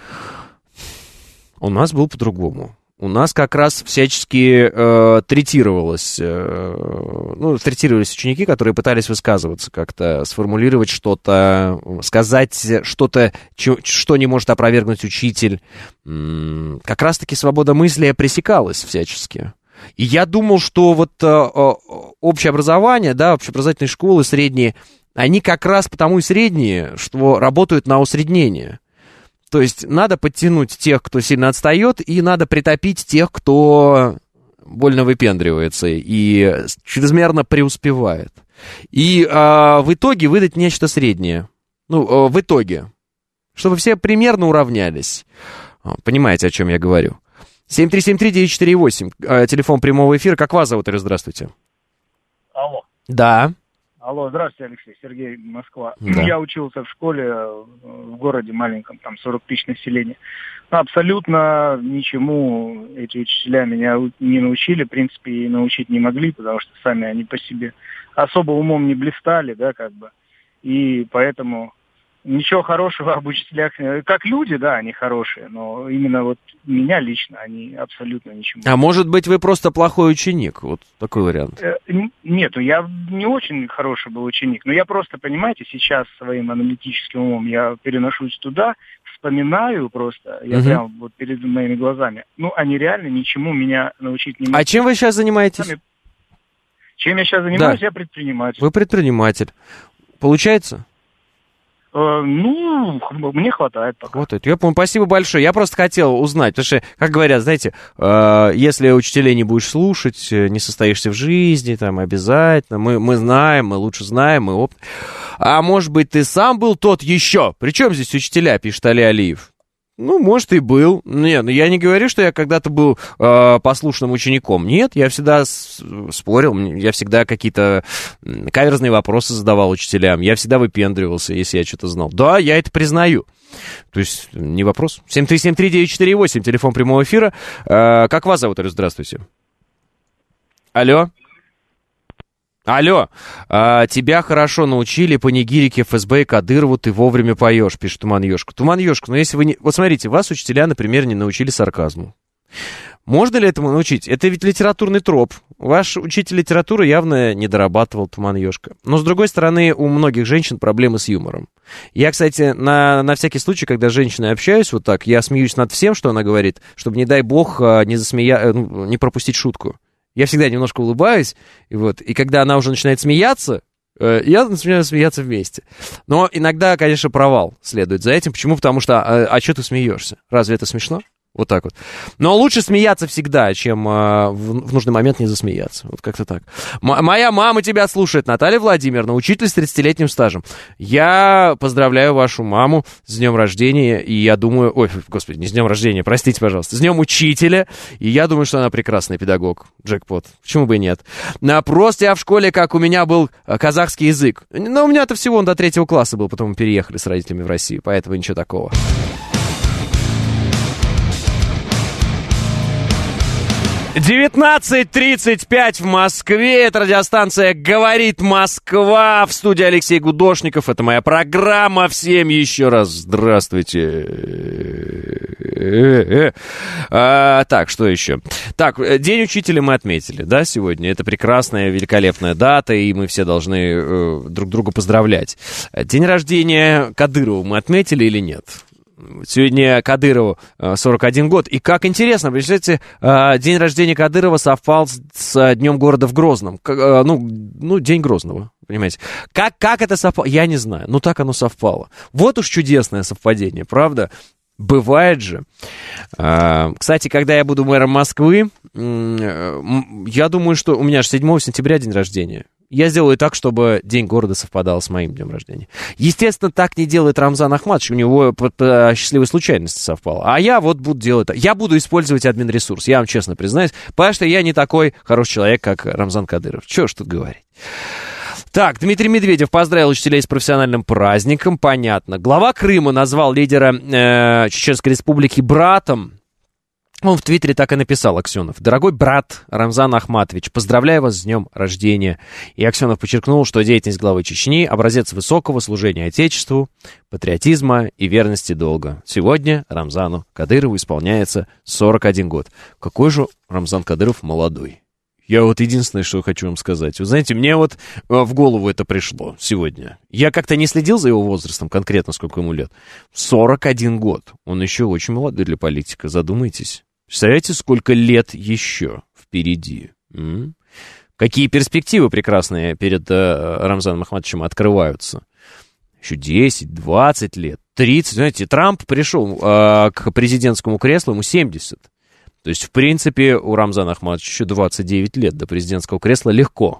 У нас было по-другому. У нас как раз всячески э, третировалось, э, ну, третировались ученики, которые пытались высказываться как-то, сформулировать что-то, сказать что-то, чё, что не может опровергнуть учитель. М-м, как раз-таки свобода мысли пресекалась всячески. И я думал, что вот э, общее образование, да, общеобразовательные школы средние, они как раз потому и средние, что работают на усреднение. То есть надо подтянуть тех, кто сильно отстает, и надо притопить тех, кто больно выпендривается и чрезмерно преуспевает. И а, в итоге выдать нечто среднее. Ну, в итоге. Чтобы все примерно уравнялись. Понимаете, о чем я говорю. семь три семь три девять четыре восемь. Телефон прямого эфира. Как вас зовут, Ирина? Здравствуйте. Алло. Да. Алло, здравствуйте, Алексей, Сергей, Москва. Да. Я учился в школе в городе маленьком, там сорок тысяч населения. Абсолютно ничему эти учителя меня не научили, в принципе, и научить не могли, потому что сами они по себе особо умом не блистали, да, как бы. И поэтому ничего хорошего об учителях. Как люди, да, они хорошие, но именно вот меня лично они абсолютно ничему. А может быть, вы просто плохой ученик? Вот такой вариант. Нет, я не очень хороший был ученик, но я просто, понимаете, сейчас своим аналитическим умом я переношусь туда, вспоминаю просто, я угу. прям вот перед моими глазами. Ну, они реально ничему меня научить не могут. А чем вы сейчас занимаетесь? Сами... Чем я сейчас занимаюсь? Да. Я предприниматель. Вы предприниматель. Получается? Ну, мне хватает пока. Хватает. Я помню, спасибо большое. Я просто хотел узнать, потому что, как говорят, знаете, э, если учителей не будешь слушать, не состоишься в жизни, там, обязательно, мы, мы знаем, мы лучше знаем, мы опыт. А может быть, ты сам был тот еще? Причем здесь учителя, пишет Али Алиев. Ну, может, и был. Нет, ну я не говорю, что я когда-то был э, послушным учеником. Нет, я всегда с- спорил, я всегда какие-то каверзные вопросы задавал учителям, я всегда выпендривался, если я что-то знал. Да, я это признаю. То есть, не вопрос. семь три семь три девять четыре восемь, телефон прямого эфира. Э, как вас зовут, Алло, здравствуйте. Алло. Алло, а, тебя хорошо научили панигирике эф эс бэ и Кадырову, ты вовремя поешь, пишет Туман Ёшка. Туман Ёшка, но если вы не... Вот смотрите, вас учителя, например, не научили сарказму. Можно ли этому научить? Это ведь литературный троп. Ваш учитель литературы явно не дорабатывал, Туман Ёшка. Но, с другой стороны, у многих женщин проблемы с юмором. Я, кстати, на, на всякий случай, когда с женщиной общаюсь вот так, я смеюсь над всем, что она говорит, чтобы, не дай бог, не, засмея... не пропустить шутку. Я всегда немножко улыбаюсь, и, вот, и когда она уже начинает смеяться, э, я начинаю смеяться вместе. Но иногда, конечно, провал следует за этим. Почему? Потому что, а, а что ты смеешься? Разве это смешно? Вот так вот. Но лучше смеяться всегда, чем э, в, в нужный момент не засмеяться. Вот как-то так. М- моя мама тебя слушает, Наталья Владимировна, учитель с тридцатилетним стажем. Я поздравляю вашу маму с днем рождения, и я думаю... Ой, господи, не с днем рождения, простите, пожалуйста. С днем учителя, и я думаю, что она прекрасный педагог. Джекпот. Почему бы и нет? А, просто я в школе, как у меня был казахский язык. Но у меня-то всего он до третьего класса был, потом мы переехали с родителями в Россию, поэтому ничего такого. девятнадцать тридцать пять в Москве. Это радиостанция «Говорит Москва». В студии Алексей Гудошников. Это моя программа. Всем еще раз здравствуйте. А, так, что еще? Так, День учителя мы отметили, да, сегодня. Это прекрасная, великолепная дата, и мы все должны э, друг друга поздравлять. День рождения Кадырова мы отметили или нет? Сегодня Кадырову сорок один год. И как интересно, представляете, день рождения Кадырова совпал с днем города в Грозном. Ну, ну день Грозного, понимаете. Как, как это совпало? Я не знаю. Ну, так оно совпало. Вот уж чудесное совпадение, правда? Бывает же. Кстати, когда я буду мэром Москвы, я думаю, что у меня же седьмого сентября день рождения. Я сделаю так, чтобы день города совпадал с моим днем рождения. Естественно, так не делает Рамзан Ахматович, у него по, по счастливой случайности совпало. А я вот буду делать так. Я буду использовать админресурс, я вам честно признаюсь, потому что я не такой хороший человек, как Рамзан Кадыров. Чего ж тут говорить. Так, Дмитрий Медведев поздравил учителей с профессиональным праздником, понятно. Глава Крыма назвал лидера э, Чеченской Республики братом. Он в Твиттере так и написал, Аксенов. «Дорогой брат Рамзан Ахматович, поздравляю вас с днем рождения». И Аксенов подчеркнул, что деятельность главы Чечни – образец высокого служения Отечеству, патриотизма и верности долга. Сегодня Рамзану Кадырову исполняется сорок один год. Какой же Рамзан Кадыров молодой. Я вот единственное, что хочу вам сказать. Вы знаете, мне вот в голову это пришло сегодня. Я как-то не следил за его возрастом, конкретно сколько ему лет. сорок один год. Он еще очень молодой для политика, задумайтесь. Представляете, сколько лет еще впереди? М? Какие перспективы прекрасные перед э, Рамзаном Ахматовичем открываются? Еще десять, двадцать лет, тридцать. Знаете, Трамп пришел э, к президентскому креслу, ему семьдесят. То есть, в принципе, у Рамзана Ахматовича еще двадцать девять лет до президентского кресла легко.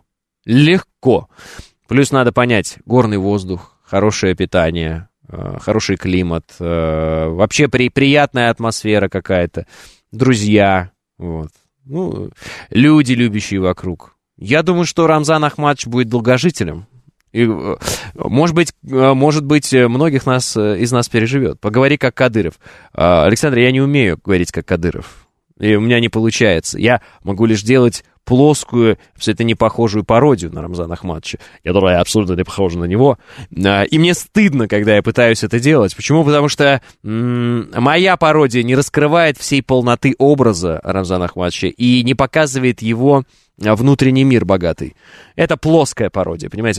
Легко. Плюс надо понять, горный воздух, хорошее питание, э, хороший климат, э, вообще при, приятная атмосфера какая-то. Друзья, вот. Ну, люди, любящие вокруг. Я думаю, что Рамзан Ахматович будет долгожителем. И, может быть, может быть, многих нас, из нас переживет. Поговори как Кадыров. Александр, я не умею говорить как Кадыров. И у меня не получается. Я могу лишь делать плоскую, абсолютно не похожую пародию на Рамзана Ахматовича, которая абсолютно не похожа на него. И мне стыдно, когда я пытаюсь это делать. Почему? Потому что м- моя пародия не раскрывает всей полноты образа Рамзана Ахматовича и не показывает его внутренний мир богатый. Это плоская пародия, понимаете?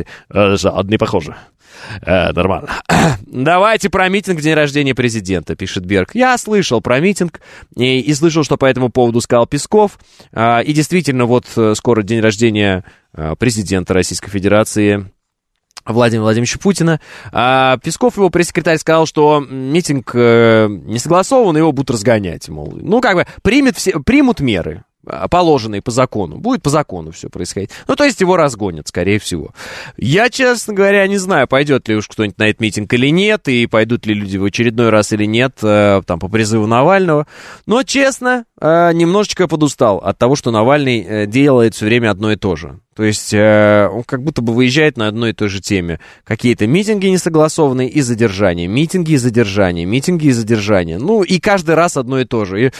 Не похоже. Э, нормально. Давайте про митинг в день рождения президента, пишет Берг. Я слышал про митинг и, и слышал, что по этому поводу сказал Песков. А, и действительно, вот скоро день рождения президента Российской Федерации Владимира Владимировича Путина. А Песков, его пресс-секретарь, сказал, что митинг э, не согласован, его будут разгонять, мол. Ну, как бы, примет все, примут меры. положенный по закону. Будет по закону все происходить. Ну, то есть его разгонят, скорее всего. Я, честно говоря, не знаю, пойдет ли уж кто-нибудь на этот митинг или нет, и пойдут ли люди в очередной раз или нет, там, по призыву Навального. Но, честно, немножечко подустал от того, что Навальный делает все время одно и то же. То есть он как будто бы выезжает на одной и той же теме. Какие-то митинги несогласованные и задержания. Митинги и задержания. Митинги и задержания. Ну, и каждый раз одно и то же. И,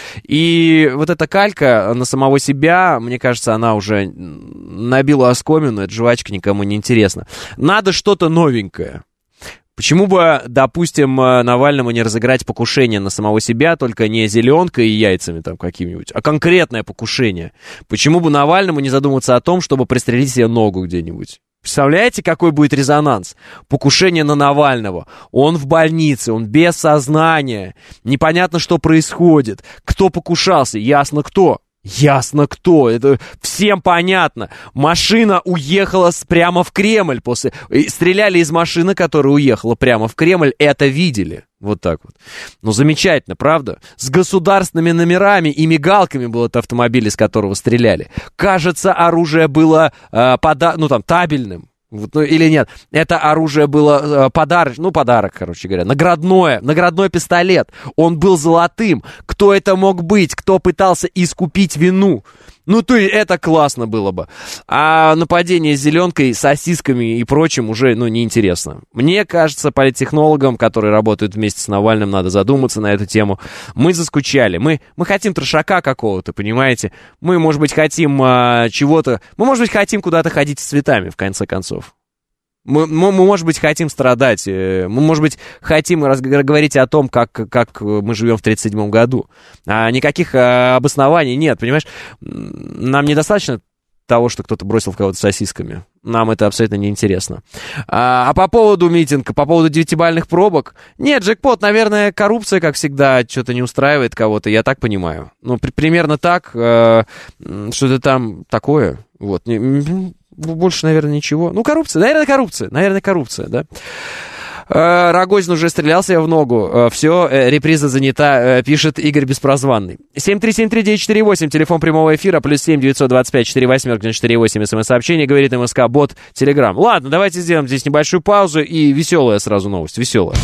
и вот эта калька на самого себя, мне кажется, она уже набила оскомину. Эта жвачка никому не интересна. Надо что-то новенькое. Почему бы, допустим, Навальному не разыграть покушение на самого себя, только не зеленкой и яйцами там каким-нибудь, а конкретное покушение? Почему бы Навальному не задуматься о том, чтобы пристрелить себе ногу где-нибудь? Представляете, какой будет резонанс? Покушение на Навального. Он в больнице, он без сознания. Непонятно, что происходит. Кто покушался? Ясно, кто. Ясно кто, это всем понятно. Машина уехала прямо в Кремль после... Стреляли из машины, которая уехала прямо в Кремль, это видели. Вот так вот. Ну, замечательно, правда? С государственными номерами и мигалками был этот автомобиль, из которого стреляли. Кажется, оружие было э, пода... ну, там, табельным. Вот, ну, или нет, это оружие было э, подарок, ну, подарок, короче говоря, наградное, наградной пистолет, он был золотым, кто это мог быть, кто пытался искупить вину, ну, то есть это классно было бы, а нападение с зеленкой, сосисками и прочим уже, ну, неинтересно. Мне кажется, политтехнологам, которые работают вместе с Навальным, надо задуматься на эту тему. Мы заскучали, мы, мы хотим трешака какого-то, понимаете, мы, может быть, хотим а, чего-то, мы, может быть, хотим куда-то ходить с цветами, в конце концов. Мы, мы, мы, может быть, хотим страдать, мы, может быть, хотим говорить о том, как, как мы живем в тридцать седьмом году. А никаких а, обоснований нет, понимаешь? Нам недостаточно того, что кто-то бросил в кого-то сосисками. Нам это абсолютно неинтересно. А, а по поводу митинга, по поводу девятибалльных пробок, нет, джекпот, наверное, коррупция, как всегда, что-то не устраивает кого-то, я так понимаю. Ну, при, примерно так, э, что-то там такое, вот. Больше, наверное, ничего. Ну, коррупция. Наверное, коррупция. Наверное, коррупция, да. Рогозин уже стрелялся в ногу. Все, реприза занята, пишет Игорь Беспрозванный. семь три семь три девять четыре восемь, телефон прямого эфира, плюс семь девятьсот двадцать пять четыре восемь четыре восемь, смс-сообщение, говорит МСК, бот, Телеграм. Ладно, давайте сделаем здесь небольшую паузу и веселая сразу новость. Веселая.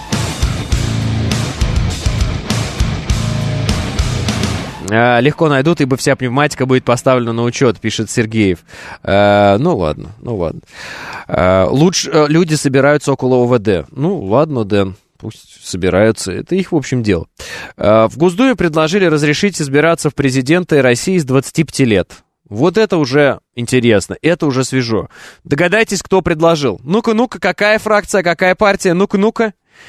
Легко найдут, ибо вся пневматика будет поставлена на учет, пишет Сергеев. Э, ну ладно, ну ладно. Э, лучше э, люди собираются около ОВД. Ну ладно, Дэн, пусть собираются. Это их, в общем, дело. Э, в Госдуме предложили разрешить избираться в президенты России с двадцати пяти лет. Вот это уже интересно, это уже свежо. Догадайтесь, кто предложил. Ну-ка, ну-ка, какая фракция, какая партия? Ну-ка, ну-ка.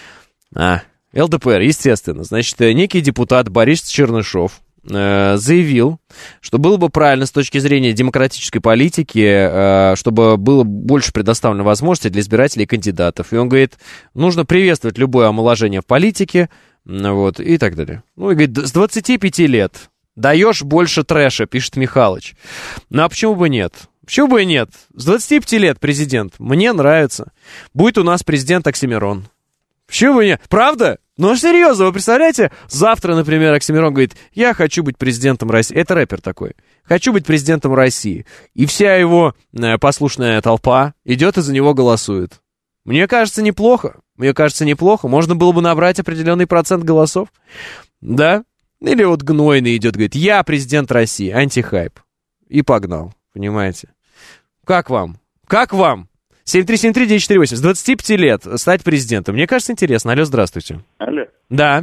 А, ЛДПР, естественно. Значит, некий депутат Борис Чернышов заявил, что было бы правильно с точки зрения демократической политики, чтобы было больше предоставлено возможностей для избирателей и кандидатов. И он говорит, нужно приветствовать любое омоложение в политике, вот, и так далее. Ну, и говорит, с двадцати пяти лет даешь больше трэша, пишет Михалыч. Ну, а почему бы нет? Почему бы и нет? С двадцати пяти лет президент. Мне нравится. Будет у нас президент Оксимирон. Почему бы нет? Правда? Ну, серьезно, вы представляете? Завтра, например, Оксимирон говорит, я хочу быть президентом России. Это рэпер такой. Хочу быть президентом России. И вся его э, послушная толпа идет и за него голосует. Мне кажется, неплохо. Мне кажется, неплохо. Можно было бы набрать определенный процент голосов. Да? Или вот Гнойный идет, говорит, я президент России, антихайп. И погнал. Понимаете? Как вам? Как вам? семь три семь три девять четыре восемь. С двадцати пяти лет стать президентом. Мне кажется, интересно. Алло, здравствуйте. Алло. Да.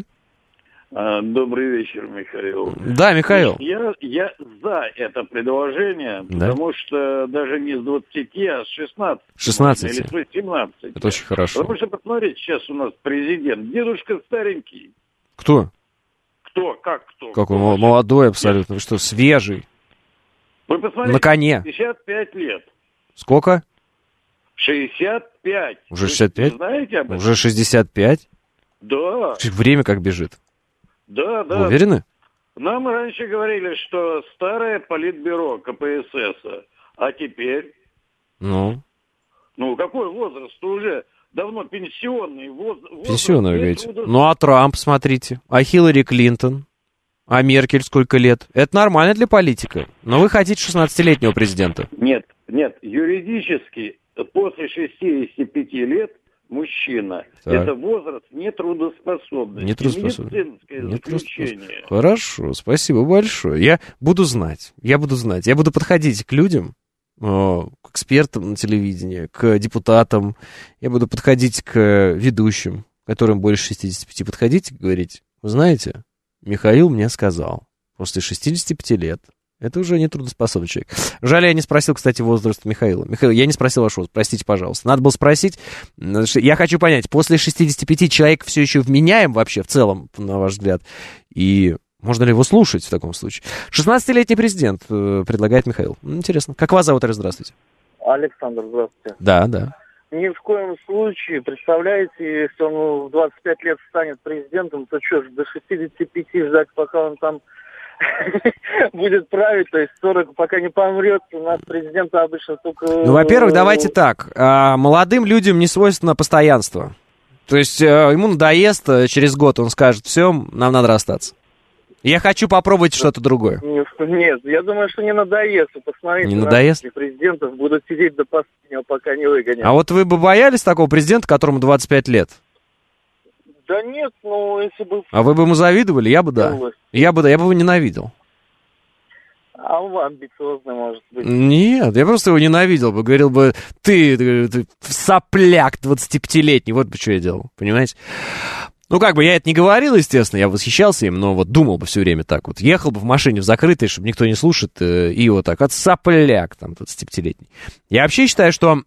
А, добрый вечер, Михаил. Да, Михаил. Я, я за это предложение, да? Потому что даже не с двадцати, а с шестнадцати. шестнадцати. Или с восемнадцати. Это очень хорошо. Потому что, посмотрите, сейчас у нас президент. Дедушка старенький. Кто? Кто? Как кто? Какой кто? Молодой абсолютно. Вы что, свежий? Вы посмотрите. На коне. шестьдесят пять лет. Сколько? шестьдесят пять. Уже шестьдесят пять? Вы знаете об этом? Уже шестьдесят пять? Да. Время как бежит. Да, да. Вы уверены? Нам раньше говорили, что старое политбюро ка пэ эс эс, а теперь? Ну? Ну, какой возраст уже? Давно пенсионный возраст. Пенсионный, вы говорите. Ну, а Трамп, смотрите. А Хиллари Клинтон? А Меркель сколько лет? Это нормально для политика. Но вы хотите шестнадцатилетнего президента. Нет, нет, юридически после шестидесяти пяти лет мужчина. Так. Это возраст нетрудоспособности. Нетрудоспособности. Медицинское заключение. Хорошо, спасибо большое. Я буду знать, я буду знать. Я буду подходить к людям, к экспертам на телевидении, к депутатам. Я буду подходить к ведущим, которым больше шестидесяти пяти. Подходить и говорить, вы знаете, Михаил мне сказал, после шестидесяти пяти лет это уже не трудоспособный человек. Жаль, я не спросил, кстати, возраст Михаила. Михаил, я не спросил ваш возраст, простите, пожалуйста. Надо было спросить. Я хочу понять, после шестидесяти пяти человек все еще вменяем вообще в целом, на ваш взгляд? И можно ли его слушать в таком случае? шестнадцатилетний президент, предлагает Михаил. Интересно. Как вас зовут, здравствуйте? Александр, здравствуйте. Да, да. Ни в коем случае, представляете, если он в двадцать пять лет станет президентом, то что ж, до шестидесяти пяти ждать, пока он там будет править, то есть сорок, пока не помрет, у нас президента обычно только... Ну, во-первых, давайте так, молодым людям не свойственно постоянство. То есть ему надоест, через год он скажет, все, нам надо расстаться. Я хочу попробовать что-то другое. Нет, я думаю, что не надоест. Посмотрите, не надоест? Президентов будут сидеть до последнего, пока не выгонят. А вот вы бы боялись такого президента, которому двадцать пять лет? Да нет, ну, если бы... А вы бы ему завидовали? Я бы, да. Я бы, да, я бы его ненавидел. А он амбициозный, может быть. Нет, я просто его ненавидел бы. Говорил бы, ты, ты, ты сопляк двадцатипятилетний. Вот бы что я делал, понимаете? Ну, как бы я это не говорил, естественно, я восхищался им, но вот думал бы все время так вот. Ехал бы в машине в закрытой, чтобы никто не слушает, и вот так вот сопляк там двадцатипятилетний. Я вообще считаю, что...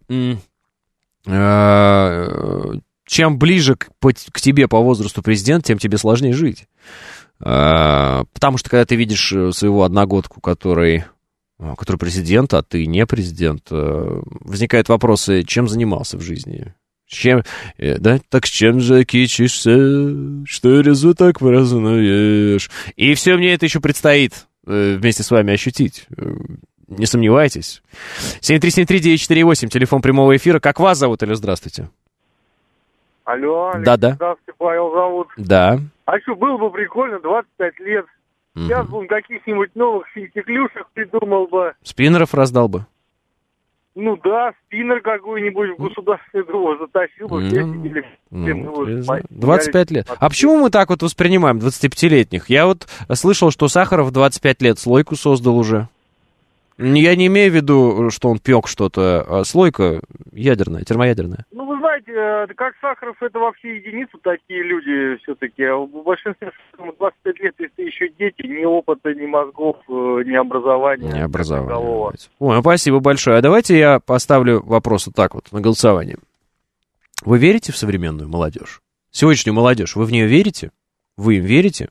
чем ближе к, по, к тебе по возрасту президент, тем тебе сложнее жить. А, потому что когда ты видишь своего одногодку, который, который президент, а ты не президент, возникают вопросы, чем занимался в жизни. Чем, да, так с чем же кичишься, что резу так празднуешь. И все мне это еще предстоит вместе с вами ощутить. Не сомневайтесь. семь три семь три девять четыре восемь, телефон прямого эфира. Как вас зовут, или здравствуйте? Алло, Алекс, да, да. Здравствуйте, Павел зовут. Да. А что, было бы прикольно, двадцать пять лет. Угу. Сейчас бы он каких-нибудь новых финтеклюшек придумал бы. Спиннеров раздал бы. Ну да, спиннер какой-нибудь в государственный двор затащил бы. Mm-hmm. Mm-hmm. двадцать пять лет. А почему мы так вот воспринимаем двадцатипятилетних? Я вот слышал, что Сахаров в двадцать пять лет слойку создал уже. Я не имею в виду, что он пек что-то, а слойка ядерная, термоядерная. Ну, вы знаете, как Сахаров, это вообще единицы такие люди все-таки. А в большинстве двадцать пять лет, если еще дети, ни опыта, ни мозгов, ни образования. Ни образования. Ой, спасибо большое. А давайте я поставлю вопрос вот так вот на голосование. Вы верите в современную молодежь? Сегодняшнюю молодежь, вы в нее верите? Вы им верите?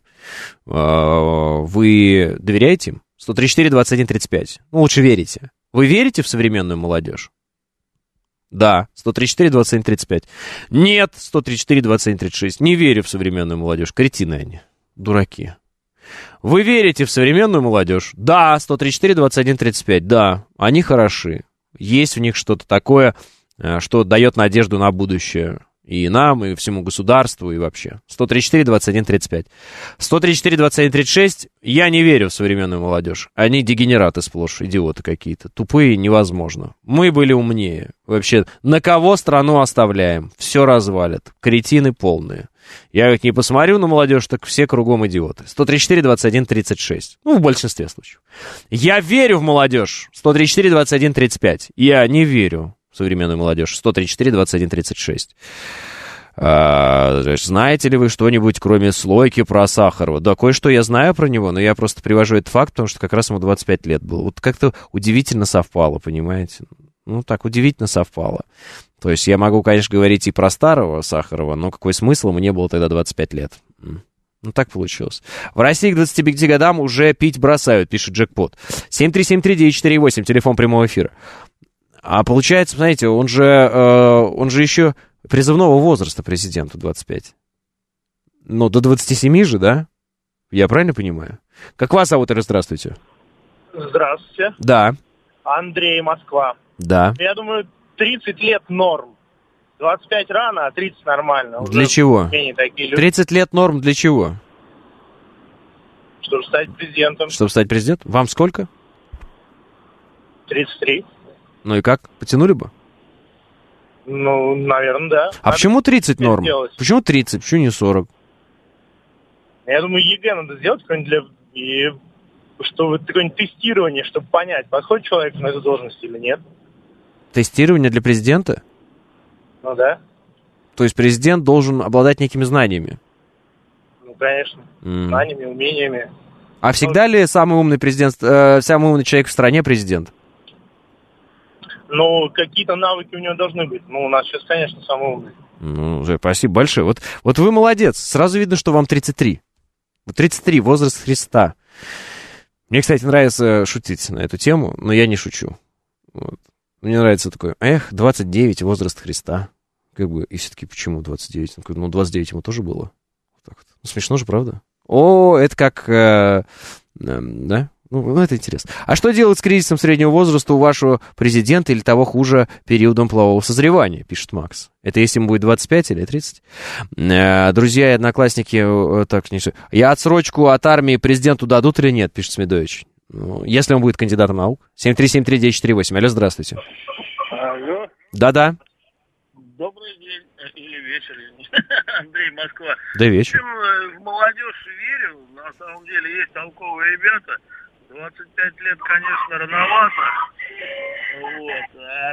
Вы доверяете им? сто тридцать четыре двадцать один тридцать пять. Ну, лучше верите. Вы верите в современную молодежь? Да, сто тридцать четыре двадцать один тридцать пять. Нет, сто тридцать четыре двадцать один тридцать шесть. Не верю в современную молодежь. Кретины они. Дураки. Вы верите в современную молодежь? Да, сто тридцать четыре двадцать один тридцать пять. Да, они хороши. Есть в них что-то такое, что дает надежду на будущее. И нам, и всему государству, и вообще. сто тридцать четыре двадцать один тридцать пять. сто тридцать четыре двадцать один тридцать шесть. Я не верю в современную молодежь. Они дегенераты сплошь, идиоты какие-то. Тупые невозможно. Мы были умнее. Вообще, на кого страну оставляем? Все развалят. Кретины полные. Я их не посмотрю на молодежь, так все кругом идиоты. сто тридцать четыре двадцать один тридцать шесть. Ну, в большинстве случаев. Я верю в молодежь. сто тридцать четыре двадцать один тридцать пять. Я не верю. Современную молодежь. сто тридцать четыре двадцать один тридцать шесть. А, знаете ли вы что-нибудь, кроме слойки, про Сахарова? Да, кое-что я знаю про него, но я просто привожу этот факт, потому что как раз ему двадцать пять лет было. Вот как-то удивительно совпало, понимаете? Ну, так удивительно совпало. То есть я могу, конечно, говорить и про старого Сахарова, но какой смысл, ему не было тогда двадцать пять лет. Ну, так получилось. В России к двадцати пяти годам уже пить бросают, пишет Джекпот. семь три семь три девять четыре восемь, телефон прямого эфира. А получается, знаете, он же, э, он же еще призывного возраста президенту двадцать пять. Ну, до двадцати семи же, да? Я правильно понимаю? Как вас зовут, или здравствуйте? Здравствуйте. Да. Андрей, Москва. Да. Я думаю, тридцать лет норм. двадцать пять рано, а тридцать нормально. Для уже чего? Такие люди. тридцать лет норм для чего? Чтобы стать президентом. Чтобы стать президентом? Вам сколько? тридцать три. Ну и как? Потянули бы? Ну, наверное, да. А надо почему тридцать норм? Сделать. Почему тридцать? Почему не сорок? Я думаю, ЕГЭ надо сделать какое-нибудь для... И чтобы какое-нибудь тестирование, чтобы понять, подходит человек на эту должность или нет. Тестирование для президента? Ну да. То есть президент должен обладать некими знаниями? Ну, конечно. Mm. Знаниями, умениями. А всегда ли самый умный президент, э, самый умный человек в стране президент? Ну, какие-то навыки у него должны быть. Ну, у нас сейчас, конечно, самый умный. Ну, Жень, спасибо большое. Вот, вот вы молодец. Сразу видно, что вам тридцать три. тридцать три, возраст Христа. Мне, кстати, нравится шутить на эту тему, но я не шучу. Вот. Мне нравится такое, эх, двадцать девять, возраст Христа. Как бы, и все-таки почему двадцать девять? Ну, двадцать девять ему тоже было. Вот так вот. Ну, смешно же, правда? О, это как, э, э, да? Ну, ну, это интересно. А что делать с кризисом среднего возраста у вашего президента или того хуже периодом полового созревания, пишет Макс. Это если ему будет двадцать пять или тридцать? Э, друзья и одноклассники, э, так, не... Я отсрочку от армии президенту дадут или нет, пишет Смедович. Ну, если он будет кандидатом наук. семь три семь три девять четыре восемь. Алло, здравствуйте. Алло. Да-да. Добрый день или вечер. Андрей, Москва. Да вечер. В молодежь верю. На самом деле есть толковые ребята. двадцать пять лет, конечно, рановато. Вот. А,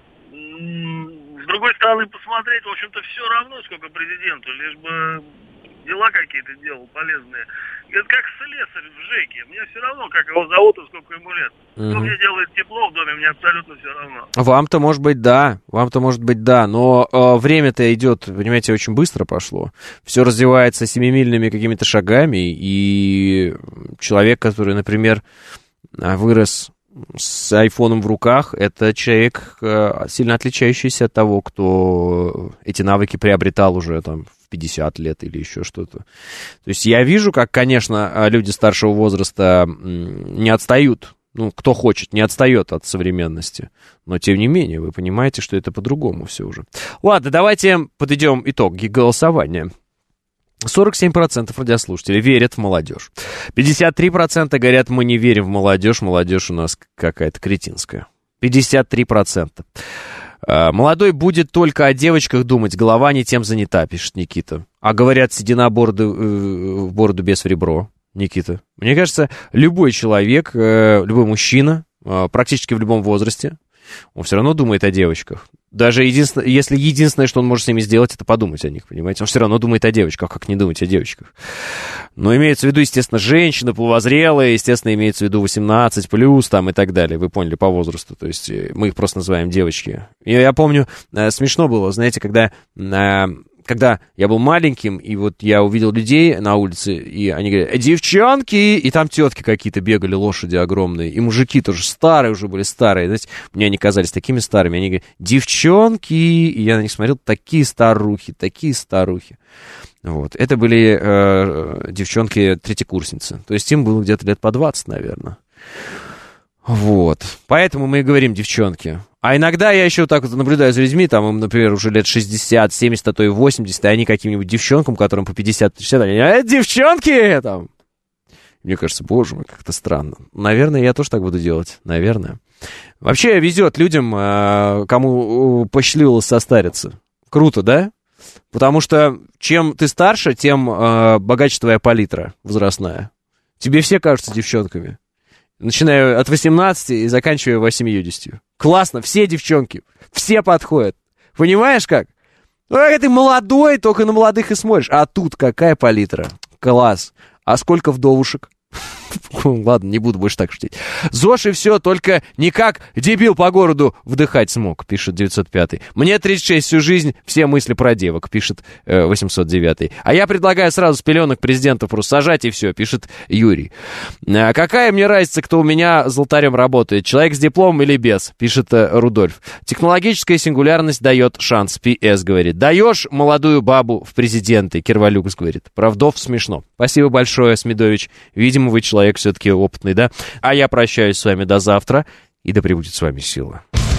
м- с другой стороны, посмотреть, в общем-то, все равно, сколько президенту, лишь бы дела какие-то делал полезные. Это как слесарь в ЖЭКе. Мне все равно, как его зовут и сколько ему лет. Кто Мгм. мне делает тепло в доме, мне абсолютно все равно. Вам-то, может быть, да. Вам-то, может быть, да. Но э, время-то идет, понимаете, очень быстро пошло. Все развивается семимильными какими-то шагами. И человек, который, например, вырос с айфоном в руках, это человек, э, сильно отличающийся от того, кто эти навыки приобретал уже там в пятьдесят лет или еще что-то. То есть я вижу, как, конечно, люди старшего возраста не отстают. Ну, кто хочет, не отстает от современности. Но, тем не менее, вы понимаете, что это по-другому все уже. Ладно, давайте подведем итоги голосования. сорок семь процентов радиослушателей верят в молодежь. пятьдесят три процента говорят, мы не верим в молодежь, молодежь у нас какая-то кретинская. пятьдесят три процента. Молодой будет только о девочках думать, голова не тем занята, пишет Никита. А говорят, седина бороду, в бороду без в ребро. Никита. Мне кажется, любой человек, любой мужчина, практически в любом возрасте, он все равно думает о девочках. Даже единственное, если единственное, что он может с ними сделать, это подумать о них, понимаете? Он все равно думает о девочках, как не думать о девочках. Но имеется в виду, естественно, женщины полувозрелые, естественно, имеется в виду восемнадцать плюс там и так далее. Вы поняли, по возрасту. То есть мы их просто называем девочки. И я помню, смешно было, знаете, когда... Когда я был маленьким, и вот я увидел людей на улице, и они говорят, девчонки, и там тетки какие-то бегали, лошади огромные, и мужики тоже старые уже были, старые, знаете, мне они казались такими старыми, они говорят, девчонки, и я на них смотрел, такие старухи, такие старухи. Вот, это были э, девчонки-третьекурсницы, то есть им было где-то лет по двадцать, наверное. Вот, поэтому мы и говорим девчонки. А иногда я еще так вот наблюдаю за людьми, там им, например, уже лет шестьдесят, семьдесят, а то и восемьдесят, и они каким-нибудь девчонкам, которым по пятьдесят-шестьдесят, они, а, девчонки! Там. Мне кажется, боже мой, как-то странно. Наверное, я тоже так буду делать, наверное. Вообще везет людям, кому посчастливилось состариться. Круто, да? Потому что чем ты старше, тем богаче твоя палитра возрастная. Тебе все кажутся девчонками. Начиная от восемнадцати и заканчивая восьмидесятью. Классно, все девчонки, все подходят. Понимаешь как? Ну, как ты молодой, только на молодых и смотришь. А тут какая палитра? Класс. А сколько вдовушек? Ладно, не буду больше так шутить. ЗОЖ и все, только никак дебил по городу вдыхать смог, пишет девятьсот пятый. Мне тридцать шесть, всю жизнь все мысли про девок, пишет э, восемьсот девятый. А я предлагаю сразу с пеленок президента просто сажать и все, пишет Юрий. А какая мне разница, кто у меня золотарем работает, человек с дипломом или без, пишет э, Рудольф. Технологическая сингулярность дает шанс, пи эс говорит. Даешь молодую бабу в президенты, Кирвалюкс говорит. Правдов смешно. Спасибо большое, Смедович. Видимо, вы человек все-таки опытный, да? А я прощаюсь с вами до завтра, и да пребудет с вами сила.